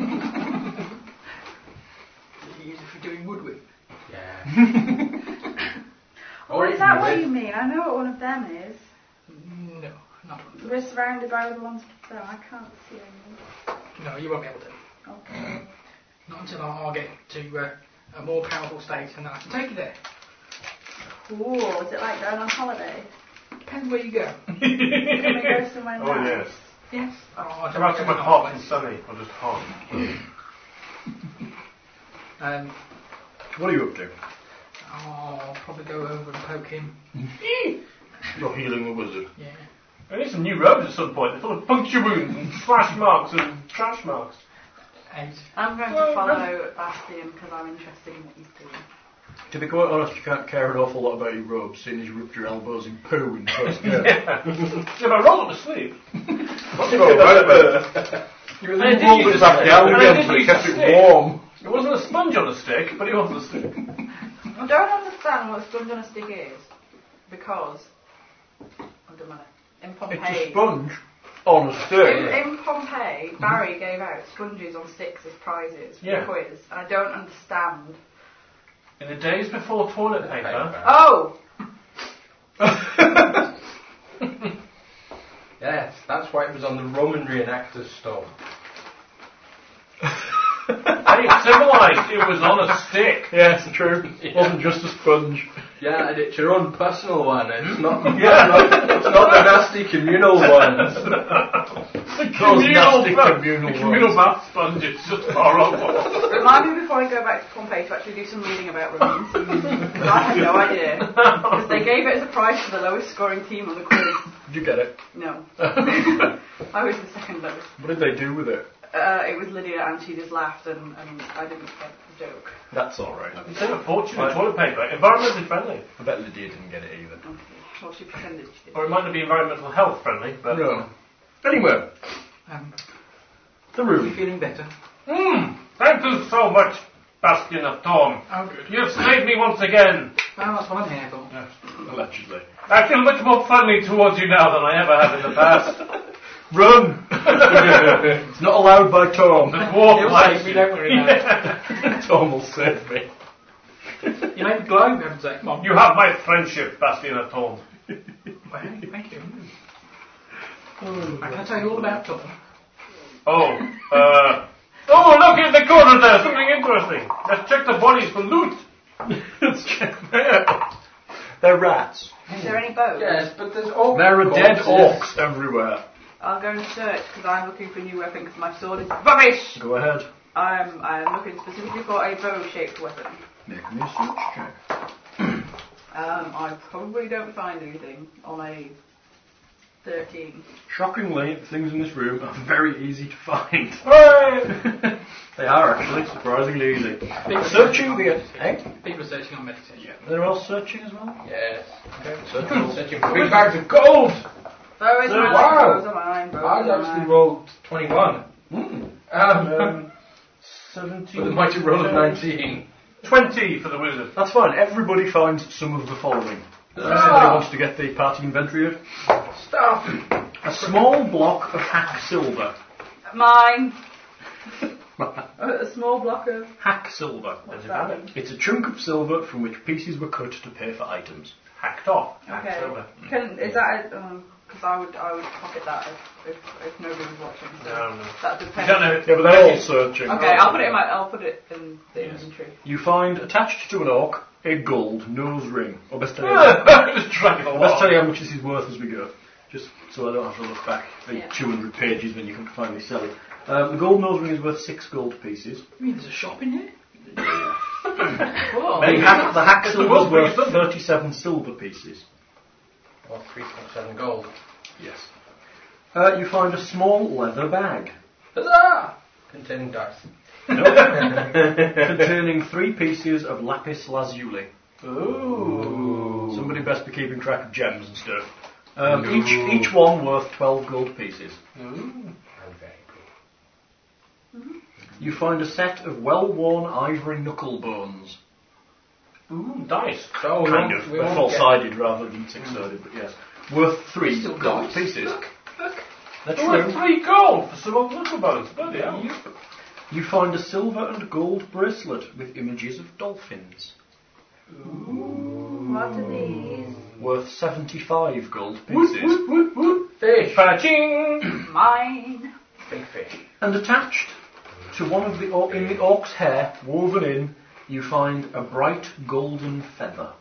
Did you use it for doing wood with? Yeah. Oh, is that what you mean? I know what one of them is. No, not one of those. We're surrounded by other ones, so I can't see any. No, you won't be able to. Okay. Not until I'll I'll get to uh, a more powerful state, and then I can take you there. Ooh, is it like going on holiday? Depends where you go. Can we go somewhere Oh nice? yes. Yes. Oh, I About somewhere go hot halfway. and sunny, or just hot. Um, What are you up to? I'll probably go over and poke him. You're healing the wizard. Yeah. I need some new robes at some point. They're full of puncture wounds and slash marks and trash marks. Eight. I'm going to follow Bastian because I'm interested in what he's doing. To be quite honest, you can't care an awful lot about your robes, seeing as you ripped your elbows in poo in the first game. Yeah. If I roll up my sleeve. Let's go right there. You And it rolled did it use back a- down and it again, did so it use kept a it stick. warm. It wasn't a sponge on a stick, but it was a stick. I don't understand what a sponge on a stick is because I don't know. In It's a Pompeii, sponge on a in, stick. in Pompeii, Barry gave out sponges on sticks as prizes for Yeah. the quiz, and I don't understand. In the days before toilet paper. Oh, Yes, that's why it was on the Roman reenactors stone. Hey, civilized, it was on a stick. Yes, true. It wasn't just a sponge. Yeah, and it's your own personal one. It's not. Yeah, not, it's not the nasty communal ones. The Those nasty bath- communal the communal ones. bath sponge, it's just horrible. remind me before I go back to Pompeii to actually do some reading about Romans. Because I had no idea. Because they gave it as a prize for the lowest scoring team on the quiz. Did you get it? No. I was the second lowest. What did they do with it? Uh, it was Lydia and she just laughed and, and I didn't get the joke. That's alright. You save a fortune on toilet paper. Environmentally friendly. I bet Lydia didn't get it either. Okay. Well, she pretended she did. Or it might not be environmental health friendly, but... No. Anyway, Um, the you room. feeling better? Mmm! Thank you so much, Bastion of Torm. Oh, good. You've saved me once again. Well, that's what I'm here for. Allegedly. I feel much more friendly towards you now than I ever have in the past. Run! It's not allowed by Tom. The dwarf He'll likes save me, you. don't worry about Tom will save me. it. You made me glow, for heaven's sake. Come on. You have my friendship, Bastion of Torm. Well, thank you. I can tell you all about Tom. Oh, uh... Oh, look in the corner there, something interesting. Let's check the bodies for loot. Let's check there. They're rats. Is there any boats? Yes, but there's all. There are dead corpses. orcs everywhere. I'll go and search because I'm looking for a new weapon because my sword is rubbish. Go ahead. I'm, I'm looking specifically for a bow-shaped weapon. Make me a search check. Um, I probably don't find anything on a thirteen. Shockingly, the things in this room are very easy to find. Hooray! They are actually surprisingly easy. People Searching the... Eh? People are searching on meditation. Yeah. They're all searching as well? Yes. Okay. Searching, searching for big bags of gold. Bow is So, mine, wow. bows are mine, bows I've are actually mine. rolled twenty-one. Hmm. Um, Um, with a mighty roll of nineteen. twenty for the wizard. That's fine. Everybody finds some of the following. Does Ah. anybody wants to get the party inventory of? Stuff. A small block of hack silver. Mine. A small block of... Hack silver. What's that mean? It's a chunk of silver from which pieces were cut to pay for items. Hacked off. Okay. Hacked over. Can, is that... Because I would I would pocket that if, if, if nobody was watching. So No, no. that You depends. don't know. Yeah, but they're all searching. Okay, I'll put it in my... I'll put it in the Yes. inventory. You find attached to an orc a gold nose ring. Or best tell you, Just drag it I'll along. best tell you how much this is worth as we go. Just so I don't have to look back at Yeah. two hundred pages when you can finally sell it. Um, the gold nose ring is worth six gold pieces. You mean there's a shop in here? Cool. The hack, the hack It's the silver is world's worth biggest thirty-seven silver pieces. Or three point seven gold. Yes. Uh, you find a small leather bag Huzzah! Containing dice. containing three pieces of lapis lazuli. Ooh. Somebody best be keeping track of gems and stuff. Um, each each one worth twelve gold pieces. Ooh. I'm very good. You find a set of well-worn ivory knuckle bones. Ooh, dice. So we Kind won't- of. we They're won't four-sided rather than six-sided, but yes. Worth three Still gold dice. pieces. Look, look. That's Oh, true. three gold for some old little bones. Bloody hell. You find a silver and gold bracelet with images of dolphins. What are these? Worth seventy-five gold Whoop, pieces. whoop, whoop, whoop. Fish. Fa-ching. Mine. Big fish. And attached to one of the o- in the orc's hair, woven in, you find a bright golden feather.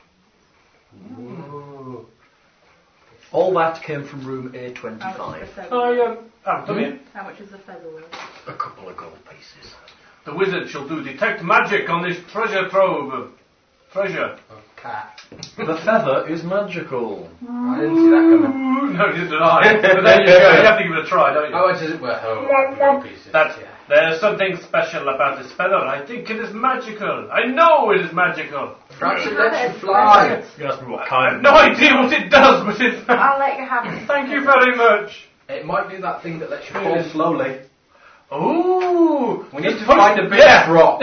Ooh. All that came from room A How much is the twenty-five. feather? I um, I've done it. How much is the feather worth? A couple of gold pieces. The wizard shall do detect magic on this treasure trove of treasure. Oh, cat. The feather is magical. I didn't see that coming. Ooh, no, neither did I. But there you go. You have to give it a try, don't you? How much is it worth? Oh, gold pieces. That's yeah. There's something special about this feather. I think it is magical. I know it is magical. Perhaps it lets you fly. You asked me what I kind. have no idea what it does, but it. I'll let you have it. Thank you very much. It might do that thing that lets you fall slowly. Ooh, We need to Just find a put- big yeah. rock.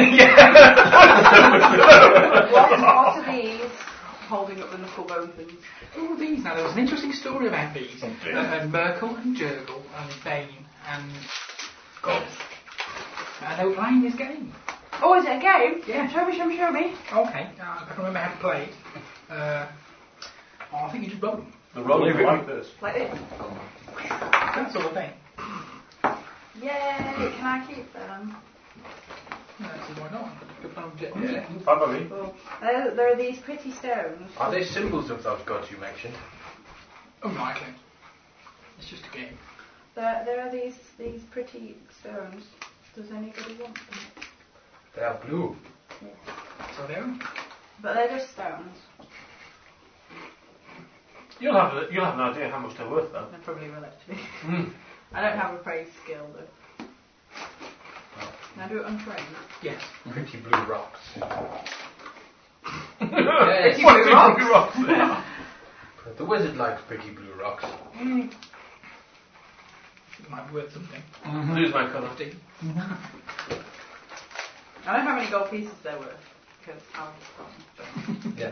What, what are these? Holding up the knuckle bone things. All these. Now, there was an interesting story about these. Oh, Uh, dear. and Merkel and Jurgle and Bane and God. And they were playing this game. Oh, is it a game? Yeah. Show me, show me, show me. Okay, uh, I can remember how to play it. Uh, oh, I think you just roll them. The rolling like this. Like this. That sort of thing. Yay! Can I keep them? No, so why not? Good fun object. Yeah. Fine by me. Well, there, there are these pretty stones. Are they symbols of those gods you mentioned? Unlikely. It's just a game. There, there are these these pretty stones. Does anybody want them? They are blue. So there. But they're just stones. You'll have a, you'll have an idea how much they're worth, though. They probably will actually. Mm. I don't have a praise skill though. Can I do it untrained? Yes. Pretty blue rocks. Pretty Yes. What blue big rocks. blue rocks they are. The wizard likes pretty blue rocks. It might be worth something. Lose my colour. Fifty. I don't know how many gold pieces they're worth because I'll stop. Yeah.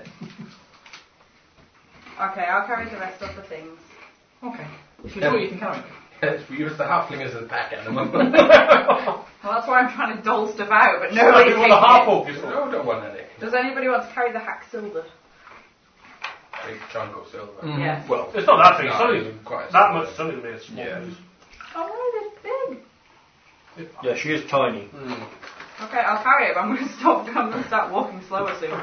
Okay, I'll carry the rest of the things. Okay. If you thought you can carry them. Yes, we use the halfling as a pack animal. Well, that's why I'm trying to dole stuff out, but nobody you takes want a half it. orc, you No, don't want any. Does anybody want to carry the hack silver? Big chunk of silver. Yes. Well, it's not that big. It's No, only it's quite that small. much. It's only a small Yeah. piece. Oh, they're big. Yeah, she is tiny. Mm. Okay, I'll carry it, but I'm going to stop. I'm going to start walking slower soon.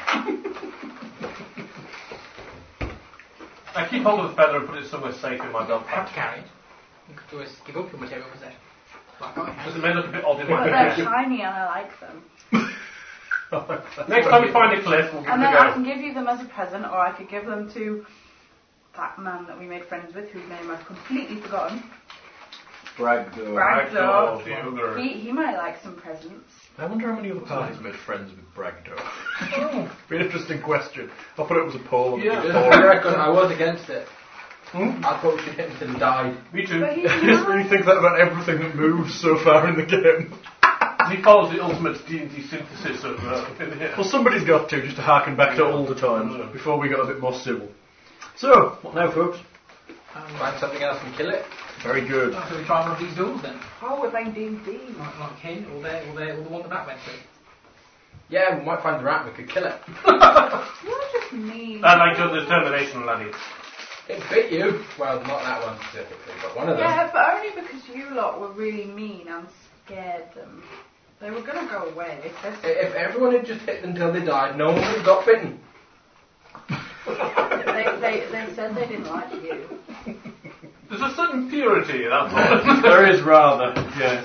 I keep hold of the feather and put it somewhere safe in my belt Have to pouch. carry it. You could always give up your material possession. Like I have. Does it may look a bit odd in But my they're possession? shiny and I like them. Next time we find a cliff, we'll give And it a then I go. can give you them as a present, or I could give them to that man that we made friends with, whose name I've completely forgotten. Bragdo. Bragdo. Bragdo, the ogre. He, he might like some presents. I wonder how many other parties made friends with Bragdo. Be an interesting question. I thought it was a poll. Yeah. I reckon I was against it. Hmm? I thought we should hit him until he died. Me too. But he's You just really nice. think that about everything that moves so far in the game. He follows the ultimate D and D synthesis of uh, yeah. Well, somebody's got to, just to harken back to older times, before we got a bit more civil. So, what now, folks? Um, Find something else and kill it. Very good. So we try one of these doors then. Oh, we're playing D and D. Like, like him, or there, or there, or the one that that went through. Yeah, we might find the rat and we could kill it. You're just mean. I like your determination, laddie. It bit you. Well, not that one specifically, but one of them. Yeah, but only because you lot were really mean and scared them. They were going to go away. They said I- If everyone had just hit them until they died, no one would have got bitten. they, they, they said they didn't like you. There's a certain purity in that. There is rather, yes.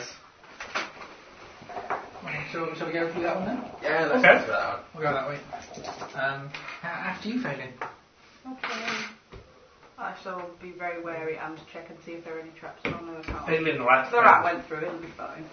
Right, so shall we go through that one then? Yeah, let's Okay. go for that one. We'll go that way. Um, a- after you, Phelan. Okay. I shall be very wary and check and see if there are any traps on the car. Alien rat. If the rat went through, it'll be fine.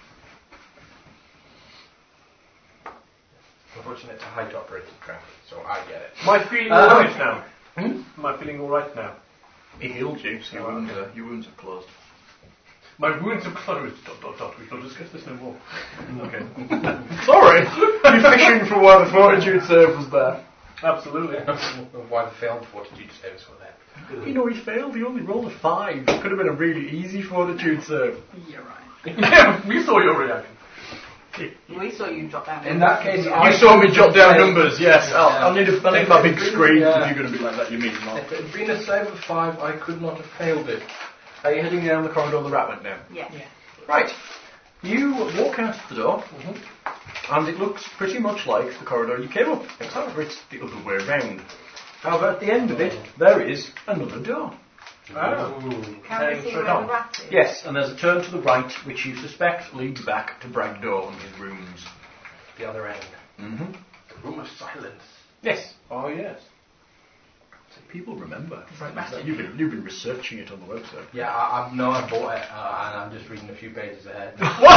Unfortunately, it's a height operated trap, so I get it. Am I feeling Uh, alright now? Hmm? Am I feeling alright now? He healed you, so your wounds are, your wounds are closed. My wounds are closed. Dot, dot, dot. We shall discuss this no more. Okay. Sorry. You're fishing for why the fortitude save was there. Absolutely. Why the failed fortitude saves were there. You know, he failed. He only rolled a five. It could have been a really easy fortitude save. Yeah, right. Yeah, we saw your reaction. We saw you drop down. In that case, You I saw me jot down say- numbers. Yes. I'll, I'll need, a, I'll need my big Yeah. screen if you're going to be like that. You mean not? If it had been a save of five, I could not have failed it. Are you heading down the corridor the rat went down? Yeah. Yeah. Right. You walk out the door, and it looks pretty much like the corridor you came up, except for it's the other way around. However, at the end of it, there is another door. Oh. Can we Heading see straight where on. the rat is? Yes, and there's a turn to the right, which you suspect leads back to Bragdor and his rooms. The other end. Mm-hmm. The room of silence. Yes. Oh, yes. So people remember. Right, massive. You've been, you've been researching it on the website. Yeah, I, I know I bought it, uh, and I'm just reading a few pages ahead.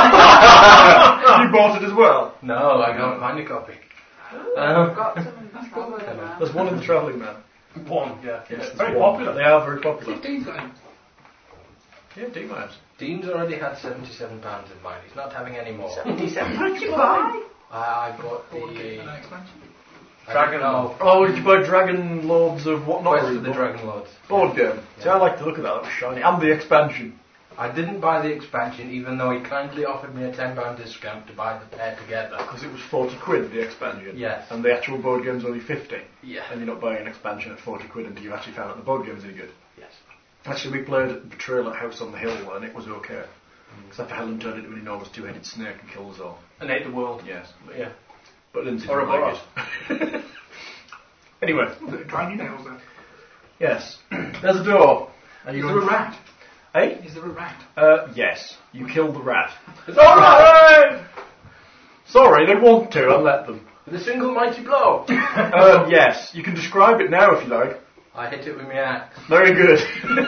You bought it as well? No, I can't find a copy. Ooh, Um, I've got some in the travel now. There's one in the Travelling Man. One, yeah. Yes, there's Very one. popular. They are very popular. Fifteen's got him. Yeah, D-Maps. Dean's already had seventy-seven pounds in mine. He's not having any more. seventy-seven. What did you buy? I, I got Board game the and an expansion. Dragon Lord. Oh, did you buy Dragon Lords of what? Not Quest really, of the board- Dragon Lords. Board game. See, I like the look of that. That was shiny. And the expansion. I didn't buy the expansion, even though he kindly offered me a ten pound discount to buy the pair together. Because it was forty quid, the expansion. Yes. And the actual board game's only fifty. Yeah. And you're not buying an expansion at forty quid until you've actually found out the board game's any good. Yes. Actually, we played Betrayal at House on the Hill and it was okay. Except for Helen turned into an enormous two-headed snake and killed us all. And ate the world. Yes. But yeah. But Lindsay Or a didn't like it. Anyway. Try your nails then. Yes. There's a door. Are you Is there going a rat? Hey? Is there a rat? Uh, yes. You killed the rat. It's alright! Sorry, they want to. I'll let them. With a single mighty blow. Uh, yes. You can describe it now if you like. I hit it with my axe. Very good.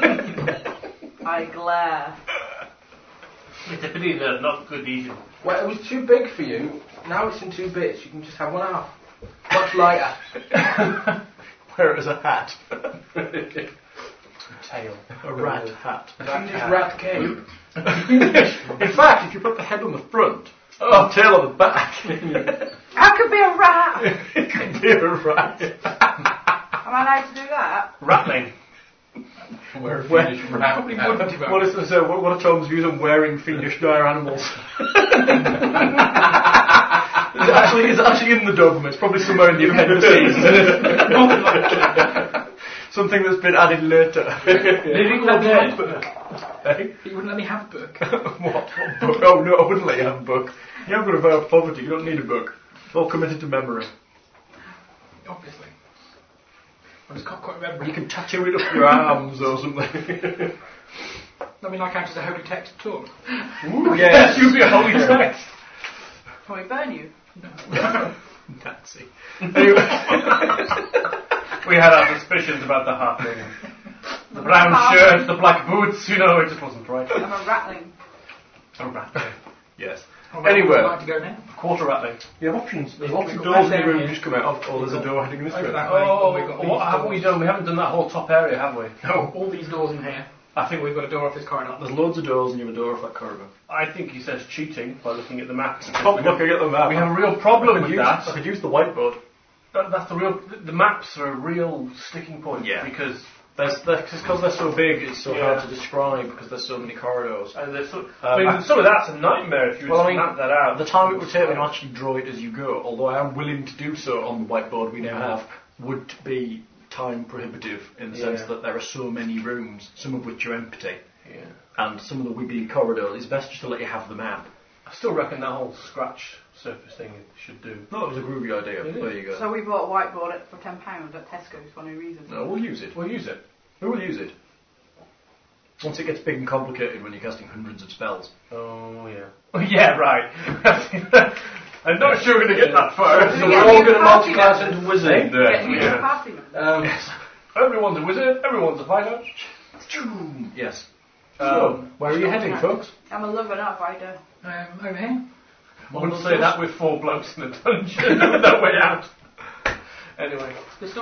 I glare. It's a pity they're not good eating. Well, it was too big for you. Now it's in two bits. You can just have one half. Much lighter. Wear it as a hat. Tail. A rat hat. Rat, rat cape. In fact, if you put the head on the front, oh, tail on the back, How could be a rat? it could be a rat. Am I allowed to do that? Rattling. Wear a Where- fiendish rat. Probably wouldn't if I- What is this, uh, what, what are Tom's views on wearing fiendish dire animals? It's actually, it's actually in the dogma. It's probably somewhere in the appendices. Something that's been added later. Living or dead? Hey? You wouldn't let me have a book. what, what book? Oh no, I wouldn't let you have a book. You haven't got a vow of poverty. You don't need a book. It's all committed to memory. Obviously. I just can't quite remember. You can tattoo it up your arms or something. I mean, like out as a holy text at all. Ooh, yes. You'd be a holy text. Can we burn you? Nazi. Anyway. We had our suspicions about the halfling. The brown shirt, the black boots, you know, it just wasn't right. I'm a rattling. A rattling. Yes. Oh, where Anyway. would you like to go now? Quarter rattling. You have options. There's Yeah, lots we've of got doors in one the room down you just come out of, or there's a door heading this Over way. that way. Oh, We've got what these have we doors. done? We haven't done that whole top area, have we? No, all these doors in here. I think we've got a door off this corridor. There's loads of doors and you have a door off that corridor. I think he says cheating by looking at the map. Stop looking at the map. We have a real problem with use, that. I could use the whiteboard. That- That's the real. The maps are a real sticking point. Yeah. Because There's, because they're so big, it's so Yeah. hard to describe because there's so many corridors. uh, there's so, Um, I mean, I- some of that's a nightmare if you Well, just I mean, map that out. The time it would take me to actually draw it as you go, although I am willing to do so on the whiteboard we now have, would be time prohibitive in the sense Yeah. that there are so many rooms, some of which are empty, Yeah. and some of the wiggly corridors. It's best just to let you have the map. I still reckon that whole scratch surface thing should do. No, it was a groovy idea. It There is. you go. So we bought a whiteboard at- for ten pounds at Tesco's for no reason. No, we'll use it. We'll use it. Who will use it? Once it gets big and complicated when you're casting hundreds of spells. Oh yeah. Oh yeah, right. I'm not sure we're going to get that far. So So we we're get all new going to party multi-class members. into wizard. Yeah. Get new Yeah. party members. Um, Everyone's a wizard. Everyone's a fighter. Yes. Um, Where are you heading, folks? I'm a lover, not a fighter. Um, over here. I wouldn't say that with four blokes in a dungeon with no way out. Anyway, This door.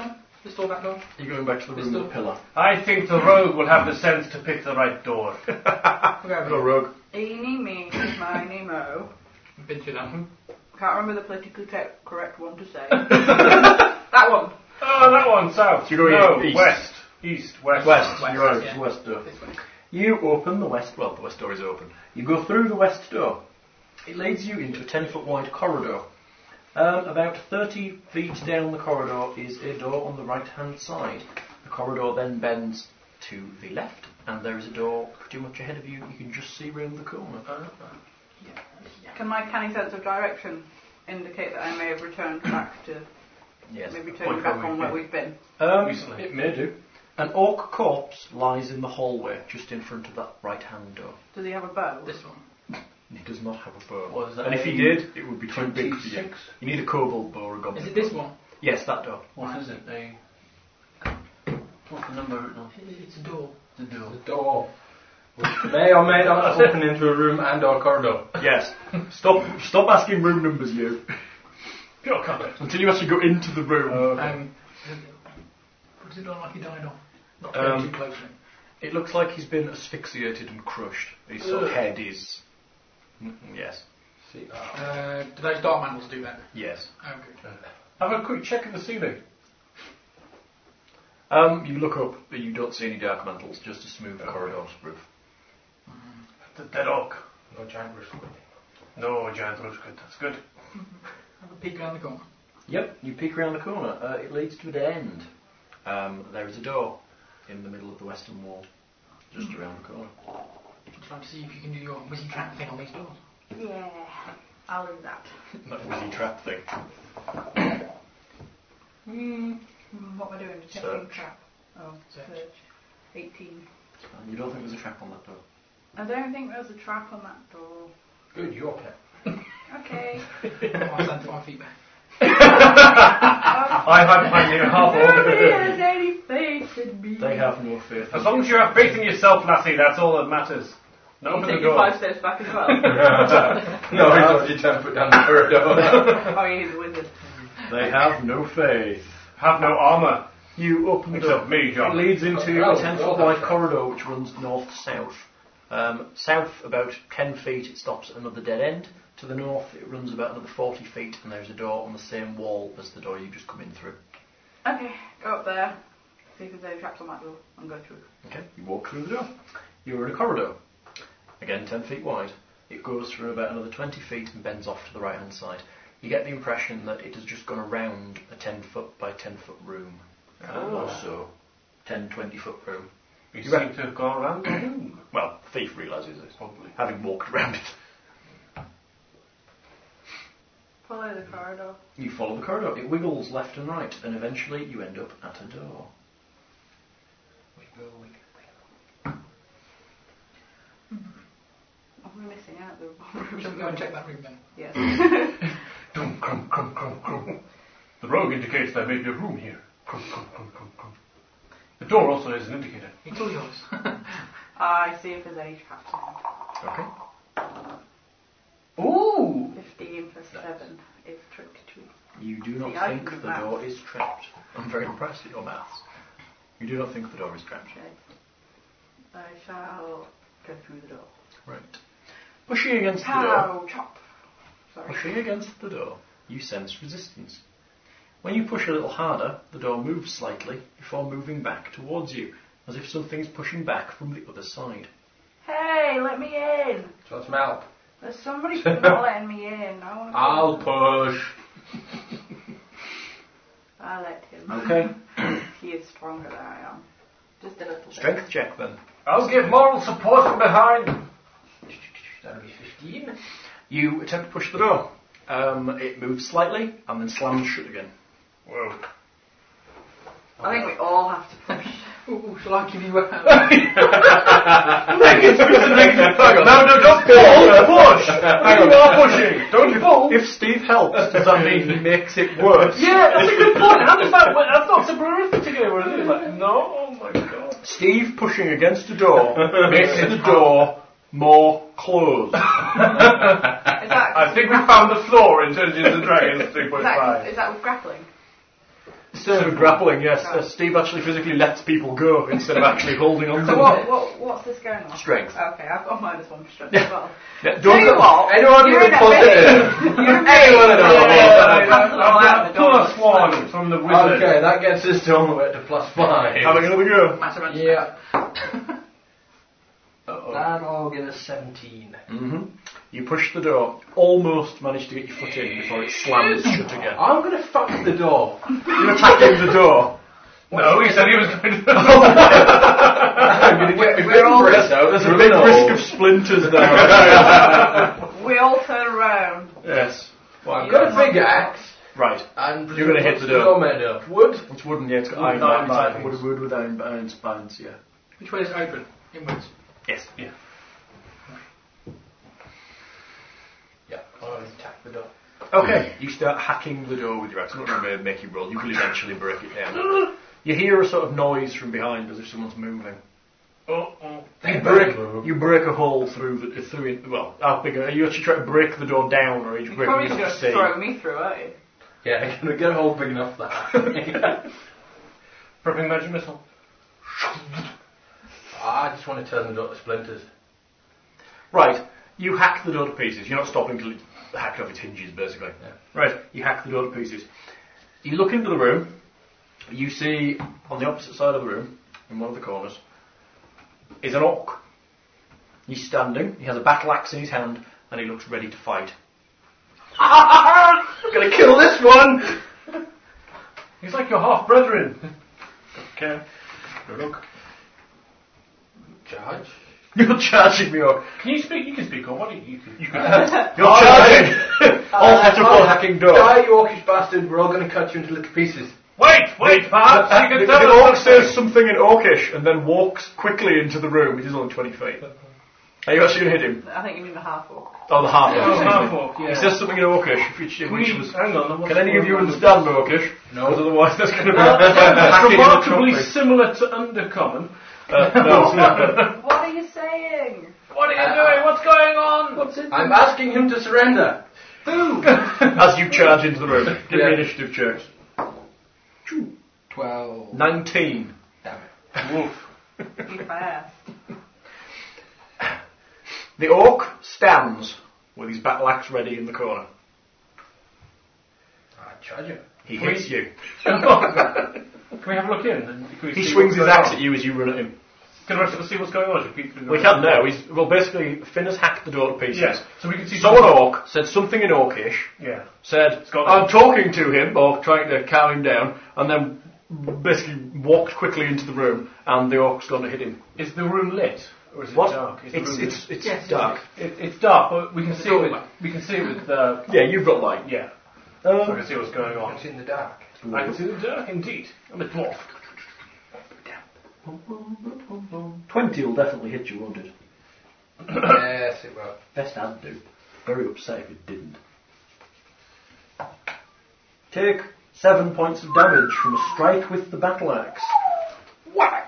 This door, that door. You're going back to the This room with door. the pillar. I think the rogue will have the sense to pick the right door. We'll go over Go here. rogue. Eeny, meeny, miny, mo. We've been through that one. Can't remember the politically te- correct one to say. That one. Oh, that one, south. So you're going no, east. west. East, west. West. West, You're right, yeah. it's the west door. This way. You open the west, well, the west door is open. You go through the west door. It leads you into a ten foot wide corridor. Um, about thirty feet down the corridor is a door on the right hand side. The corridor then bends to the left, and there is a door pretty much ahead of you. You can just see round the corner. Can my canny sense of direction indicate that I may have returned back to Yes. maybe Point turning back where on we've where been. we've been? Um, Recently. it may do. An orc corpse lies in the hallway, just in front of that right hand door. Does he have a bow? This one. He does not have a bow. Was that and if he a did, it would be too big for you. twenty-six? You need a kobold bow or a goblin Is it this bow. one? Yes, that door. What is it? A. What's the number written on It- It's a door. the door? The door. Which may or may not open into a room and or corridor. Yes. Stop stop asking room numbers, you. Pure combat. Until you actually go into the room. Um, does it look like he died off? Not going Um, too closely. It looks like he's been asphyxiated and crushed. His sort of Ugh. head is... Mm, yes. See, uh, Uh, do those dark mantles do that? Yes. Oh, good. Have a quick check of the ceiling. Um, you look up, but you don't see any dark mantles, just a smooth corridor roof. The dead oak. no giant risk. No, giant rose good. That's good. Have a peek around the corner. Yep, you peek around the corner. Uh, it leads to a dead end. Um, there is a door in the middle of the western wall, just around the corner. Just like to see if you can do your wizzy trap thing on these doors. Yeah, I'll do that. That wizzy trap thing. Hmm. What am I doing? Checking Search. trap. Oh, Search. search. eighteen. And you don't think there's a trap on that door? I don't think there's a trap on that door. Good, your pet. Okay. I stand five feet back. I had my near half Nobody order. has any faith in me. They have no faith. As long as you have faith in yourself, lassie, that's all that matters. Now You open take the your door. five steps back as well. No, he's already ten foot down the corridor. Oh, yeah, he's a wizard. They have no faith. Have no armour. You open the Except door. me, John. It leads into Oh, a ten oh, foot wide that's corridor which runs north to south. Um, south about ten feet, it stops at another dead end. To the north, it runs about another forty feet, and there's a door on the same wall as the door you just come in through. Okay, go up there. See if there's any traps on that door and go through. Okay, you walk through the door. You're in a corridor. Again, ten feet wide. It goes through about another twenty feet and bends off to the right hand side. You get the impression that it has just gone around a ten foot by ten foot room. Oh. Or so. ten, twenty foot room. We You seem reckon- to have gone around the room. Well, the thief realises this, Probably. having walked around it. Follow the corridor. You follow the corridor. It wiggles left and right, and eventually you end up at a door. Wiggle, wiggle. Oh, we're missing out the Shall we go and check that room then? Yes. Dum, crum, crum, crum, crum. The rogue indicates there may be a room here. Crum, crum, crum, crum, crum. The door also is an indicator. It's all yours. I see if there's any traps on Okay. Ooh! it. fifteen plus seven is trick treat. You do not See, I think can do the maths. door is trapped. I'm very impressed at your maths. You do not think the door is trapped. Okay. I shall go through the door. Right. Pushing against the door. Pow! Chop! Sorry. Pushing against the door, you sense resistance. When you push a little harder, the door moves slightly before moving back towards you, as if something's pushing back from the other side. Hey, let me in! So it's Mal. There's somebody not letting me in. I want to I'll push. I let him. Okay. He is stronger than I am. Just a little Strength check then. I'll give moral support from behind. That'll be fifteen. You attempt to push the door. Um, it moves slightly and then slams shut again. Whoa. bit. I think we all have to push. Ooh, shall I give you a hand? No, no, don't pull! Push! You are pushing! Don't pull! If Steve helps, does that mean he makes it worse? Yeah, that's a good point. How does that work? That's not super arithmetic anymore, is it? Like, no? Oh my god. Steve pushing against the door makes the door more closed. Is that, I think we found the floor in Dungeons and Dragons is, that, three point five. is that with grappling? Instead of grappling, yes. Uh, Steve actually physically lets people go instead of actually holding on to So them. what, what, what's this going on? Strength. Okay, I've got minus one for strength as well. Yeah, Tell don't you go- what, Anyone you're with in a a positive? You're in Anyone at all? I've Cancel all out got the door. plus one from the wizard. Okay, that gets us to on the way to plus five. Having another go. Massive amount of Yeah. Uh-oh. That'll get us seventeen. Mm-hmm. You push the door, almost manage to get your foot in before it slams shut again. I'm gonna fuck the door. You're attacking the door. No, he said he was going to. I'm gonna get my We're all- fingers out. There's a through big the risk hole. of splinters there. We all turn around. Yes. Well, I've got a big axe. Right. And You're gonna hit what's the door. made of? Wood? It's wooden, yeah, it's got Wood iron, iron iron, bindings. wood, wood with iron, iron spines, yeah. Which way is it open? Inwards. Yes. Yeah. Yeah, I'll attack the door. Okay, you start hacking the door with your axe. I'm not going to make you roll. You will eventually break it down. You hear a sort of noise from behind as if someone's moving. Oh, oh. You break, you break a hole through the through it. Well, how big? Are you actually trying to break the door down, or are you You're breaking probably it just up going to to see? throw me through, aren't you? Yeah, can we get a hole big enough for that? Prepping magic missile. I just want to turn the door to splinters. Right, you hack the door to pieces. You're not stopping till it's hacked off its hinges, basically. Yeah. Right, you hack the door to pieces. You look into the room. You see on the opposite side of the room, in one of the corners, is an orc. He's standing. He has a battle axe in his hand, and he looks ready to fight. I'm gonna kill this one. He's like your half brethren. Okay. No look. Charge? You're charging me, orc. Can you speak? You can speak, or what do you? You can. You can. You're charging. All set up for hacking door. Die, you orcish bastard, we're all going to cut you into little pieces. Wait, wait, perhaps you The, can the tell orc us says something in orcish and then walks quickly into the room, which is only twenty feet. Are you actually going to hit him? I think you mean the half orc. Oh, the half orc. Oh, excuse half me. orc, yeah. He says something in orcish, which, Can which we- was... hang on. what's Can any of going you on? understand orcish? No. Because otherwise there's going to be Well, hacking in the remarkably trumpet. similar to Undercommon. Uh, no, it's not. What are you saying? What are you Uh, doing? What's going on? What's it? I'm asking him to surrender. As you charge into the room. Give Yeah. me initiative checks. Twelve. nineteen. Damn it. Woof. You fast. The orc stands with his battle axe ready in the corner. I charge him. He Can we- hits you. Can we have a look in? And can we He see swings what's his going axe on? at you as you run at him. Can the rest of us see what's going on? Should we peek through the We window? can now. He's, well, basically, Finn has hacked the door to pieces. Yes. So we can see. Saw an orc, said something in orcish, Yeah. said, got- I'm talking to him, or trying to calm him down, and then basically walked quickly into the room, and the orc's gone to hit him. Is the room lit, or is it What? dark? Is the It's, room it's, it's Yes, it's dark. lit? It, it's dark, but we can It's see a it with. doorway. We can see it with. Uh, Yeah, you've got light. yeah. So I Um, can see what's going on. It's in the dark. I can see the dark, indeed. I'm a dwarf. twenty will definitely hit you, won't it? Yes, it will. Best I'd do. Very upset if it didn't. Take seven points of damage from a strike with the battle axe. Whack!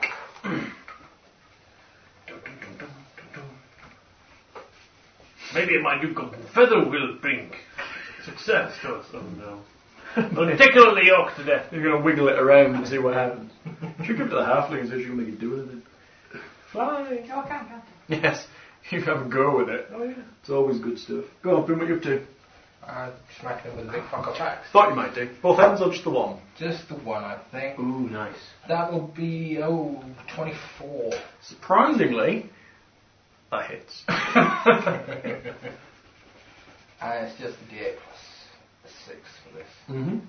Maybe my ducal feather will bring success to us. Oh no. Don't tickle the orc to death. You're going to wiggle it around and see what happens. Should give it to the halfling and see if she can make it do anything. Fly! Oh, I can, can't Yes, you can have a go with it. Oh yeah. It's always good stuff. Go on, Finn, what you up to? I smack him with a big fuck up axe. Thought you might do. Both ends or just the one? Just the one, I think. Ooh, nice. That will be, oh, twenty-four. Surprisingly, that hits. And it's just a D eight plus a six for this. Mm-hmm.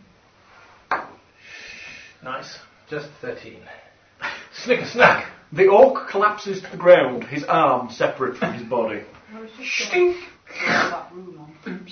Nice. Just thirteen. Snicker snack. The orc collapses to the ground, his arm separate from his body. I was just going to that room on.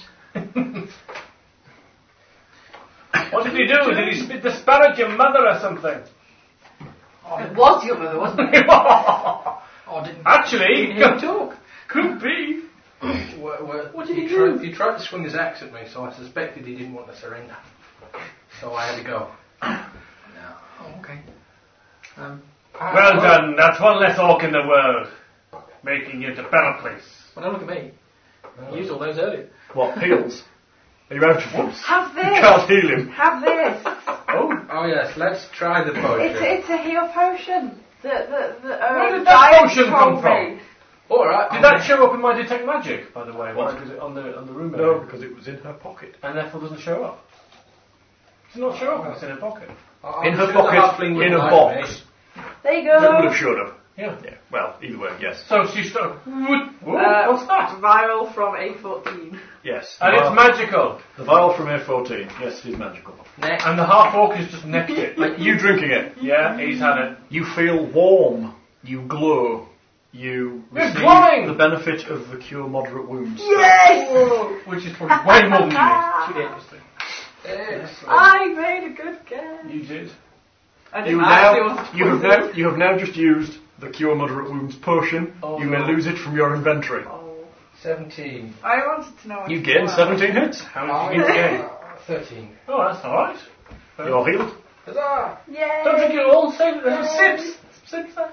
What did he do? Did he spit disparage your mother or something? It was your mother, wasn't it? Oh, didn't Actually, didn't hear him talk. could be. What, what, What did he tried, do? He tried to swing his axe at me, so I suspected he didn't want to surrender. So I had to go. Oh, okay. Um, Well done. That's one less orc in the world. Making it a better place. well, don't look at me. I used all those earlier. What, heals? Are you out of them? Have You this! can't heal him. Have this! Oh, oh yes, let's try the potion. It's, it's a heal potion. The, the, the, uh, Where did that giant potion told come from? me. Alright. Did that show up in my detect magic, by the way? What? Was it on the on the room? No, area? because it was in her pocket. And therefore doesn't show up. Does it not show up? It's in her pocket. I'm In her sure the pocket, halfling would in a like box. me. There you That would go. have showed up. Yeah. Yeah. Well, either way, yes. So she started. Whoa, Uh, what's that? Vial from A fourteen. Yes. And the it's vial- magical. The vial from A fourteen. Yes, it is magical. And the half orc is just next to it. Like you drinking it. Yeah, he's had it. You feel warm. You glow. You You're receive glowing! the benefit of the cure moderate wounds. Yes! Which is probably way more than you need. Should be interesting. Excellent. I made a good guess. You did. I You didn't actually now, want to you have point now, you have now just used the cure moderate wounds potion. Oh, you may no. lose it from your inventory. Oh. seventeen. I wanted to know. what You it gain was. seventeen hits. How much did you gain? Uh, thirteen. Oh, that's alright. You're healed. Huzzah! Yay! Don't drink it all, save it. Sips. Sips there.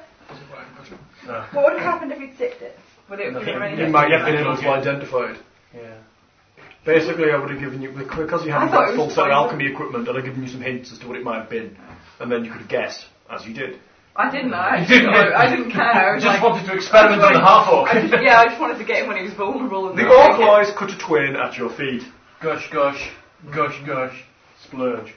What would have happened if he'd sipped it? Would it have given him any You might have been able to identify it. Yeah. Basically, I would have given you, because you I hadn't thought got it full was set of poison. alchemy equipment, I'd have given you some hints as to what it might have been. And then you could have guessed, as you did. I didn't. I You actually didn't. know. I didn't care. I I was just like, wanted to experiment on the half orc. I just, yeah, I just wanted to get him when he was vulnerable. And The not orc take it. lies cut a twain at your feet. Gush, gush, gush, gush, splurge.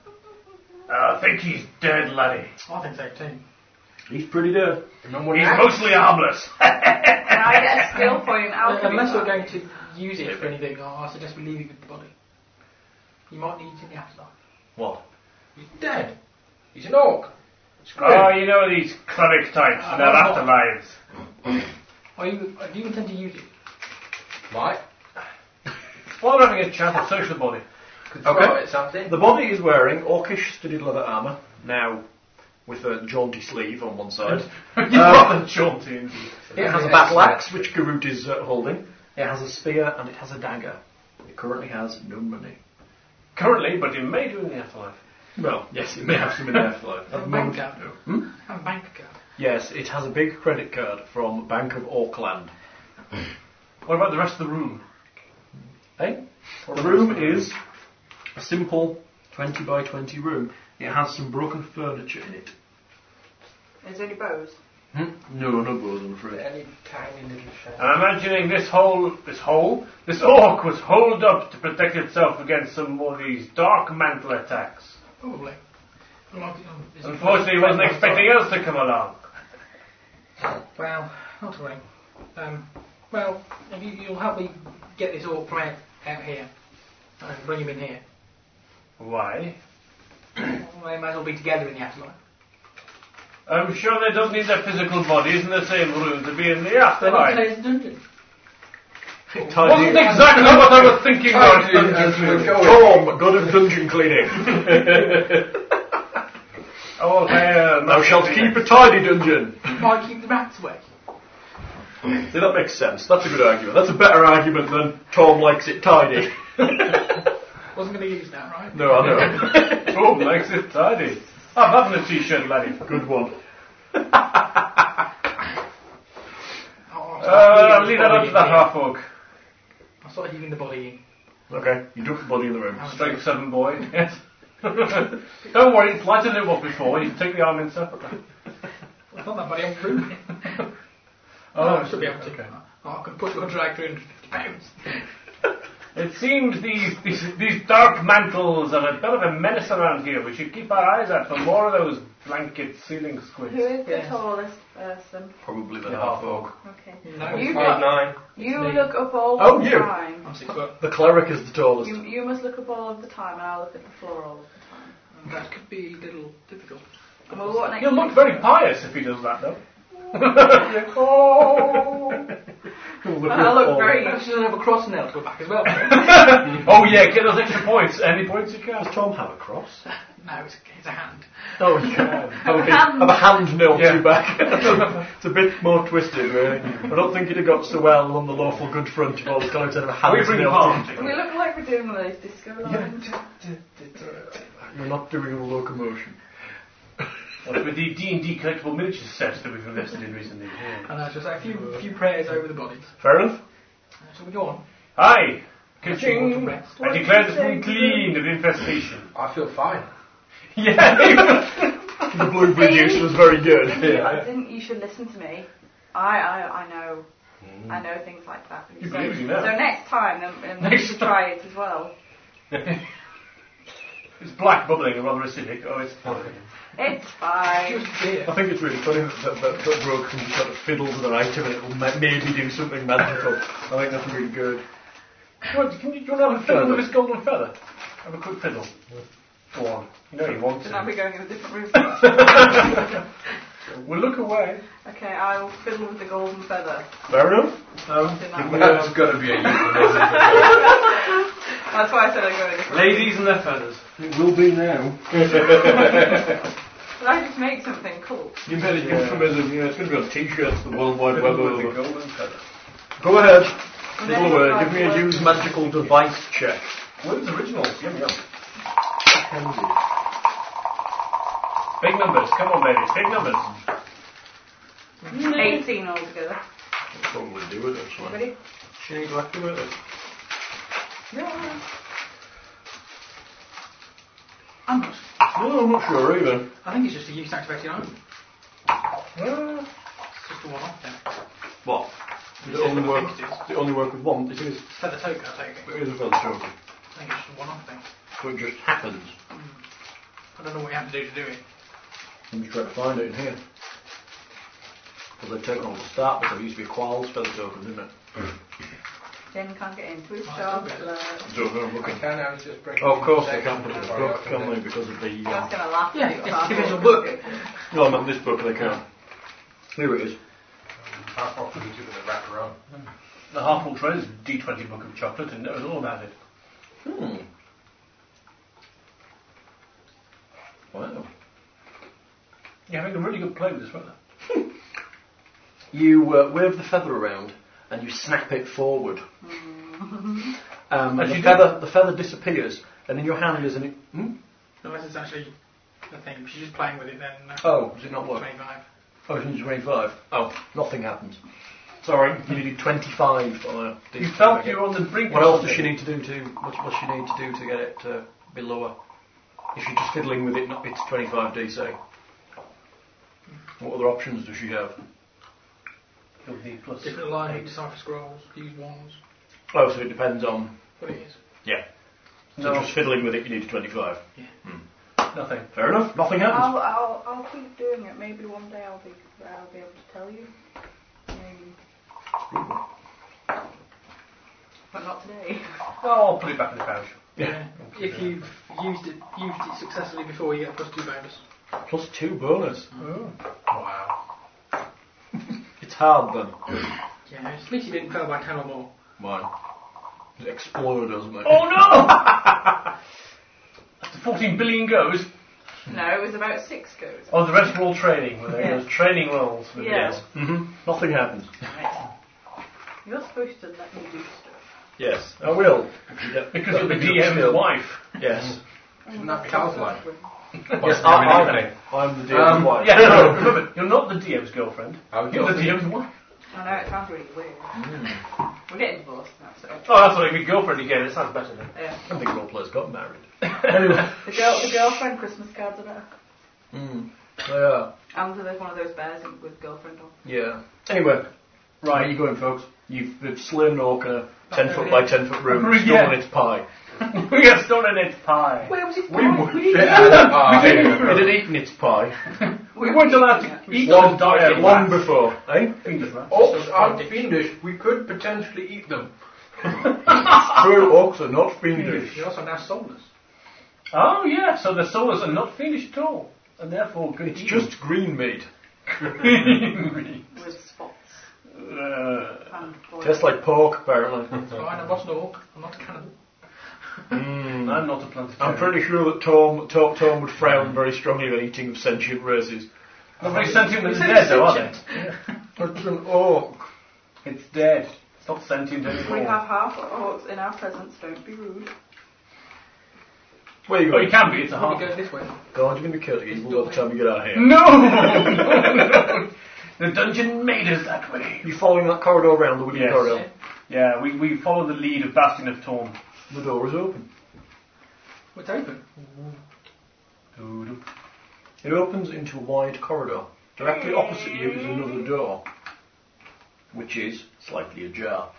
Uh, I think he's dead, laddie. I think so too. He's pretty dead. Remember He's that? mostly harmless. And I get a skill point in alchemy. Unless we're going to use it for anything, oh, I suggest we leave it with the body. You might need it in the afterlife. What? He's dead. He's an orc. Screw Oh, him. you know these cleric types and their Uh, afterlives. Are you, do you intend to use it? Might. While we're having a chat, a social body. Could Okay. throw it at something. The body is wearing orcish studded leather armour, now with a jaunty sleeve on one side. You've got the jaunty in. It has a battle axe, which Garut is uh, holding. It has a spear and it has a dagger. It currently has no money. Currently, but it may do in the afterlife. Well, yes, it may have some in the afterlife. At Have the a bank moment, card. no. Hmm? Have a bank card. Yes, it has a big credit card from Bank of Auckland. What about the rest of the room? Eh? The room is a simple twenty by twenty room. It has some broken furniture in it. Is there any bows? Hmm? No, no bows, I'm afraid. Any tiny little shadow. I'm imagining this whole, this hole, this orc was holed up to protect itself against some more of these dark mantle attacks. Probably. Like, um, is it- Unfortunately, he wasn't expecting us to come along. Well, not to worry. Um, well, if you, you'll help me get this orc from out, out here and bring him in here. Why? Well, they might as well be together in the afterlife. I'm sure they don't need their physical bodies in the same room to be in the They're not afterlife. today's dungeon. Wasn't exactly what I was thinking about. Tidy as we're going. Tom, god of dungeon cleaning. Oh, okay, uh, Thou shalt keep a tidy dungeon. Might keep the rats away. See, that makes sense. That's a good argument. That's a better argument than Tom likes it tidy. Wasn't going to use that, right? No, I know. Tom likes it tidy. I'm having a t-shirt, laddie. Good one. Oh, I'll Uh, start I'll heaving leave the that up body to the in half here. orc. I'll start heaving the body in. Okay, you dump the body in the room. Strength seven boy. Yes. Don't worry, it's lighter than it was before. You can take the arm in separately. I thought that body on room. Oh, I should be able to. okay. Oh, I can push your drag three hundred fifty pounds. It seems these, these these dark mantles are a bit of a menace around here. We should keep our eyes out for more of those blanket ceiling squids. Who is the Yes. tallest person? Probably the The half half orc. Okay. No, You, Five nine. you me. look up all Oh, the you. time. I'm six foot. The cleric is the tallest. You, you must look up all of the time, and I'll look at the floor all of the time. And that could be a little difficult. Well, what next He'll look week? very pious if he does that, though. Oh! I look very. I should have a cross nail to go back as well. Oh yeah, get those extra points. Any points you can. Does Tom have a cross? No, it's, it's a hand. Oh, you can. Have a, bit, hand. have a hand nailed Yeah. to your back. It's a bit more twisted, really. I don't think it'd have got so well on the lawful good front if all the colours had a hand We bring nailed palm to We look like we're doing one of those disco lines. You're not doing a locomotion. What with the D and D collectible miniature sets that we've invested in recently. Yeah. And I just say a few, few prayers over the bodies. Fair enough. Uh, shall we go on? Hi! Want to Ka-ching! rest? I declare this room clean of infestation. I feel fine. Yeah. The blueberry juice was very good. Didn't you, Yeah. didn't you should listen to me. I, I, I know. I know things like that. You so, believe you know. so next time, then, then you Next should time. try it as well. It's black bubbling and rather acidic. Oh, it's fine. It's fine. I think it's really funny that, that, that Brooke can just sort of fiddle with an item and it will ma- maybe do something magical. I think that's really good. What, can you, do you want to have a fiddle with this golden feather? Have a quick fiddle. Go on. You know you want Should I to. be going in a different room? We'll look away. Okay, I will fiddle with the golden feather. Fair enough. Um, In that That's room. got to be a euphemism. That's why I said I'd go in a different room. ladies and their feathers. It will be now. But I just make something cool. You made a Yeah. euphemism, yeah, it's going to be on t-shirts the World Wide Web Fiddle with the over. golden feather. Go ahead. And Fiddle then away. it's Give me a like use magical device check. Words originals. Yum yum. Big numbers. Come on, babies. Big numbers. eighteen altogether. I'll probably do it actually. Ready? She ain't lucky with it. Yeah. I'm not. No, I'm not sure either. I think it's just a use activated item. Uh, It's just a one-off then. what? Does it Yeah, only I work? think it is. Does it only work with one? It is. It's feather token, I take it. It is a feather token. I think it's just a one-off thing. So it just happens. I don't know what you have to do to do it. I'm just trying to find it in here. Because they've taken on the start, but there used to be a Qual's feather token, didn't it? Jen can't get into his Oh, chocolate. So I'm I looking. can, I was just breaking Oh, of course the they can't put it in the second book, before I can opened they? it. Because of the. You're Uh, just going to laugh Yeah, at you. it's divisional book. no, I meant this book they can't. Here it is. Half off the YouTube with a wrapper on. The Hartford Trade is a D twenty book of chocolate and knows all about it. Hmm. Wow. You're having a really good play with this feather. You uh, wave the feather around and you snap it forward. Um, As the you do. feather, the feather disappears, and in your hand is an. Hmm? Unless it's actually the thing. If she's just playing with it, then uh, Oh, does it not work? twenty-five. Oh, it's only twenty-five. Oh, nothing happens. Sorry, you needed twenty-five on a. D- You felt you were on the brink What of else does she something. need to do to? What does she need to do to get it to be lower? If she's just fiddling with it, not it's twenty-five D C. What other options does she have? You'll D plus Different alignment, decipher scrolls, use wands. Oh, so it depends on. What it is. Yeah. So No. just fiddling with it, you need a twenty-five. Nothing. Fair enough. Nothing happens. I'll, I'll, I'll keep doing it. Maybe one day I'll be, I'll be able to tell you. Maybe. But not today. Oh, I'll put it back in the pouch. Yeah. If you've used it used it successfully before, you get a plus two bonus. Plus two bonus. Oh. Wow. It's hard then. Yeah, at least you didn't fail by ten or more. Mine. It explodes, doesn't it? Oh no! After fourteen billion goes. No, it was about six goes. Oh, the rest were all training. Were they? Yeah. Those training rolls. With Yeah. yes. Mm-hmm. Nothing happens. Right. You're supposed to let me do stuff. Yes, I will. Because you're the D M's wife. Yes. Shouldn't that be Cal's line? Yes, I, I, I'm the D M's Um, wife. yeah, no, remember, you're not the D M's girlfriend. I would You're the go D M's wife. I know, it sounds really weird. We're getting divorced, that's it. Oh, that's what I mean, girlfriend again. It sounds better then. Yeah. I think role players got married. Anyway. The, girl, the girlfriend Christmas cards are better. Mm. Yeah. And there's one of those bears in- with girlfriend on. Yeah. Anyway, right, where you going, folks? You've, you've slain an orc in a ten foot by ten foot room, Yeah. stolen its pie. We got stolen its pie. Where was it? We were. Ah, It had eaten its pie. We weren't allowed to eat long, them and die yeah, long before, eh? Fingers, right? Orcs aren't fiendish. We could potentially eat them. True, orcs are not fiendish. You're also now soulless. Oh, yeah, so the souls are not fiendish at all. And therefore good It's to eat. just green meat. With spots. Uh, And boiled. Tastes like pork, apparently. It's fine, I'm not an orc. I'm not a cannibal. Mm. I'm not a planetarian. I'm pretty sure that Tom, Tom, Tom would frown very strongly on eating of sentient races. Not very sentient when it's dead, though, are they? It's an orc. It's dead. It's not sentient We anymore. have half orcs in our presence, don't be rude. Where are you Oh, going? you can be. It's a When half. it goes this way. Go on, you're going to be killed again by the time you get out of here. No! The dungeon made us that way. You following that corridor around the wooden Yes. corridor? Yeah, we, we follow the lead of Bastion of Torm. The door is open. Well, it's open. Doo-doo. It opens into a wide corridor. Directly opposite you is another door, which is slightly ajar.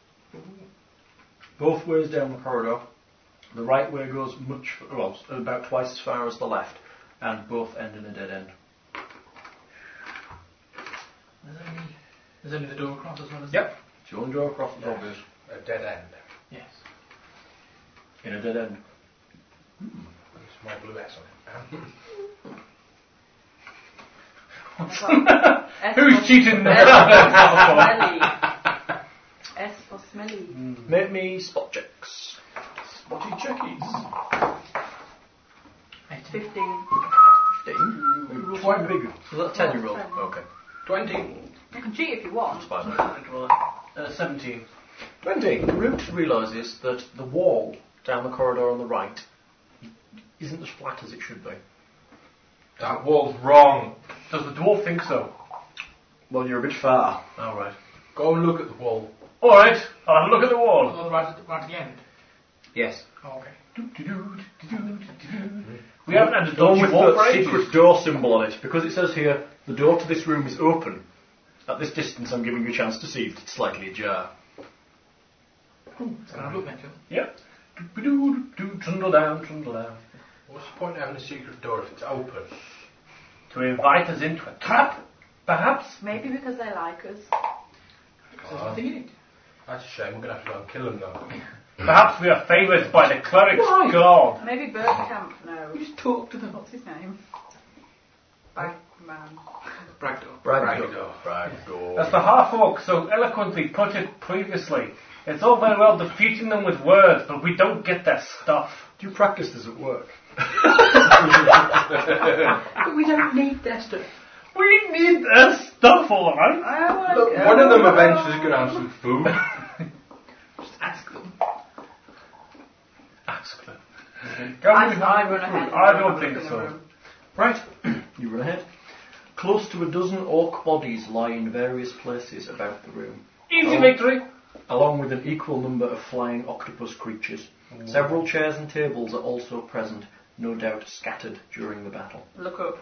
Both ways down the corridor, the right way goes much, well, about twice as far as the left, and both end in a dead end. There's only, there's only the door across as well as Yep. It's your own door across the obvious. A dead end. Yes. In a dead end. It's my blue S on it. S Who's for cheating S now? for smelly. S for smelly. Make me spot checks. Spotty checkies. Fifteen. Fifteen. Quite big. So that's ten year old. Okay. Twenty. You can cheat if you want. That's fine. Uh, Seventeen. Twenty. Root realises that the wall down the corridor on the right isn't as flat as it should be. That wall's wrong. Does the dwarf think so? Well, you're a bit far. All right. Go and look at the wall. All right. I'll have a look at the wall. on the right at the, right at the end. Yes. Oh, okay. We haven't had a The one dodgy with wall for the ages. secret door symbol on it, because it says here, the door to this room is open. At this distance, I'm giving you a chance to see if it's slightly ajar. It's going to look then, Phil. Yep. Do trundle down, trundle down. What's the point of having a secret door if it's open? To invite us into a trap, perhaps? Maybe because they like us. Because there's nothing in it. That's a shame. We're going to have to go and kill them though. Perhaps we are favoured by the cleric's Why? god. Maybe Bergkamp knows. You just talk to them. What's his name? Bagman. Bragdor. Bragdor. Bragdor. As the half-orc so eloquently put it previously, it's all very well defeating them with words, but we don't get their stuff. Do you practice this at work? But we don't need their stuff. We need their stuff, all right? I want Look, to one of them eventually is going to have some food. Just ask them. Ask them. I, I run ahead. I and don't look think in the so. room. Right. You run ahead. Close to a dozen orc bodies lie in various places about the room, Easy Oh. victory. along with an equal number of flying octopus creatures. Several chairs and tables are also present, no doubt scattered during the battle. Look up.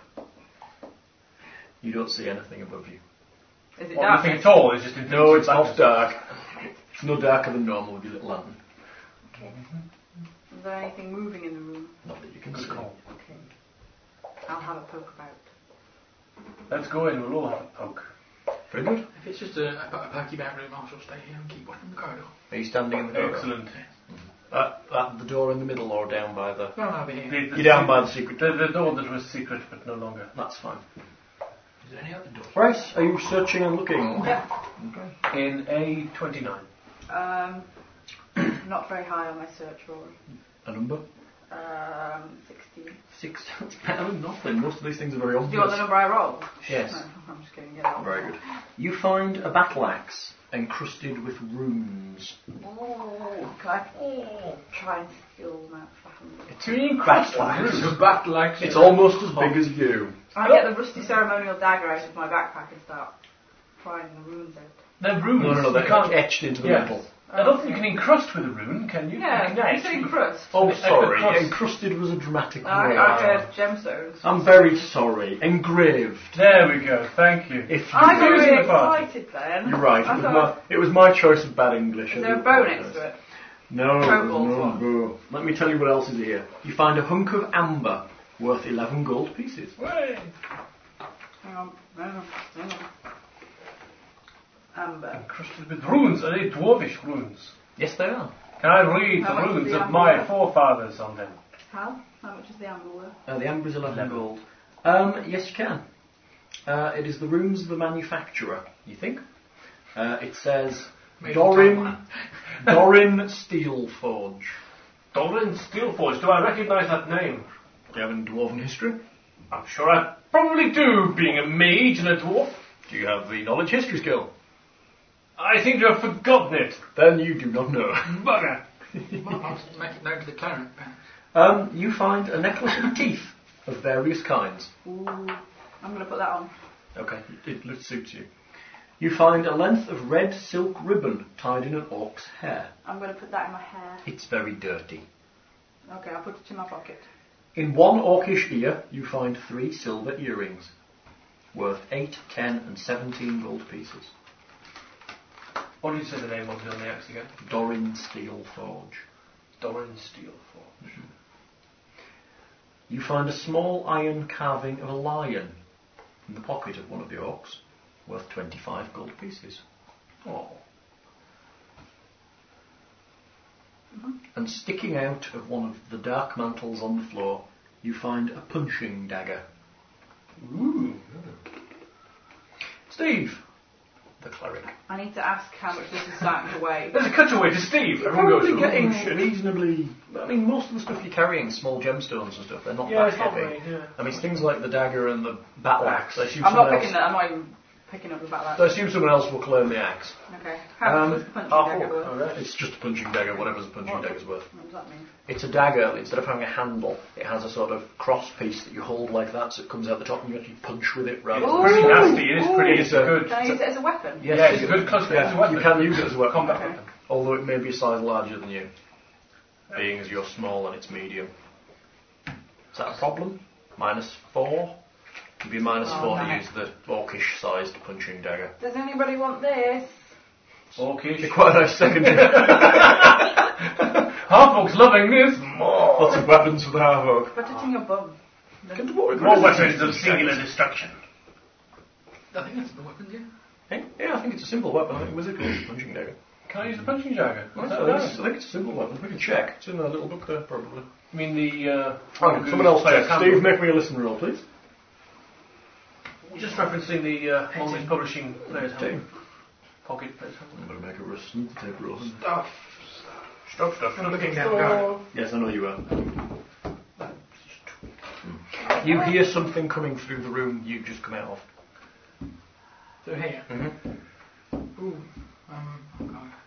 You don't see anything above you. Is it Well, dark? nothing at all. It's just in No, it's not dark. It's no darker than normal with your little lantern. Okay. Is there anything moving in the room? Not that you can Good see. call. Okay. I'll have a poke about. Let's go in. We'll all have a poke. Very good. If it's just a, a, a perky back room, I shall stay here and keep watching the corridor. Are you standing in the corridor? Excellent. Uh, at the door in the middle or down by the... No, I'll be here. The- the You're down secret- by the secret The, the door that was secret, but no longer. That's fine. Is there any other doors? Right, are you searching and looking? Yeah. In A twenty-nine. Um, not very high on my search roll. A number? Um, sixteen. Six. That's better than nothing. Most of these things are very obvious. Do you want the number I rolled? Yes. No, I'm just kidding. Yeah, Very good. You find a battle axe encrusted with runes. Oh, can I try and steal that from you? It's a battle axe. It's a battle axe. It's almost as big as you. I get the rusty ceremonial dagger out of my backpack and start prying the runes out. They're runes. No, no, no, You they're can't. etched into the Yeah. metal. I don't think you can encrust with a rune, can you? Yeah, You can you said etch. encrust. Oh, It's sorry. like the cross. Encrusted was a dramatic I, word. I heard gemstones. I'm very sorry. Engraved. There we go. Thank you. If you I got Who's in really the party? excited then. You're right. I It was, thought, my, it was my choice of bad English. is I there a do bow apologise. next to it? No, Kobold no, one. no. Let me tell you what else is here. You find a hunk of amber worth eleven gold pieces. Way. Hang on, hang on, hang on. Amber. Encrusted with runes. Are they dwarvish runes? Yes, they are. Can I read How the much is runes the of my amber? forefathers on them? How? How much is the amber worth? Uh, the amber is eleven Eleven. gold. Um, yes, you can. Uh, it is the runes of the manufacturer, you think? Uh, it says Made Dorin, in Taiwan. Dorin Steelforge. Doran Steelforge. Do I recognise that name? Do you have any dwarven history? I'm sure I probably do, being a mage and a dwarf. Do you have the knowledge history skill? I seem to have forgotten it. Then you do not know. Bugger. Well, I'll make it known to the cleric. perhaps. um, you find a necklace of teeth of various kinds. Ooh, I'm going to put that on. Okay, it, it suits you. You find a length of red silk ribbon tied in an orc's hair. I'm going to put that in my hair. It's very dirty. Okay, I'll put it in my pocket. In one orcish ear, you find three silver earrings, worth eight, ten, and seventeen gold pieces. What did you say the name was on the axe again? Dorin Steel Forge. Doran Steelforge. You find a small iron carving of a lion in the pocket of one of the orcs, worth twenty-five gold pieces. Oh. And sticking out of one of the dark mantles on the floor, you find a punching dagger. Ooh. Steve, the cleric. I need to ask how much this is starting to weigh. There's a cutaway to Steve. You're Everyone goes, probably getting "Ooh, shit." reasonably... I mean, most of the stuff you're carrying, small gemstones and stuff, they're not Yeah, that it's not heavy. very, yeah. I mean, it's things like the dagger and the battle axe. I assume I'm not someone picking else, that. I'm not even picking up about I that. assume someone else will claim the axe. Okay. How Um, much was the punching half dagger orc. worth? Alright. It's just a punching dagger, whatever the punching What- dagger's worth. What does that mean? It's a dagger, instead of having a handle, it has a sort of cross piece that you hold like that, so it comes out the top and you actually punch with it rather It's than... pretty nasty. It is pretty It's a- good. Can I use it as a weapon? Yes, Yeah, it's you a good close yeah, as a weapon. You can use it as a weapon. Combat Okay. weapon. Although it may be a size larger than you, being as you're small and it's medium. Is that a problem? Minus four? It'd be minus Oh, four no. to use the orcish sized punching dagger. Does anybody want this? Okay. It's quite a nice secondary. Half-orc's loving this. More. Lots of weapons for the half-orc. Put it in your bum. Can- what- More what is weapons it? of singular destruction. I think that's the weapon, yeah. Hey? Yeah, I think it's a simple weapon. I think wizard calls it punching dagger. Can I use the punching dagger? I Is think, that it's, I think it's a simple weapon. We can check. It's in a little book there, probably. I mean the. Uh, Oh, someone else player check. handbook. Steve, make me a listen roll, please. We're just referencing the uh, Always Publishing Players Handbook. Team. Pocket Players I'm Handbook. going to make a rusty to take rolling. Stuff. Stop, stop, I'm stop. looking down. Go. Yes, I know you are. You hear something coming through the room you've just come out of. Through here. Mm-hmm. Ooh. Um, okay.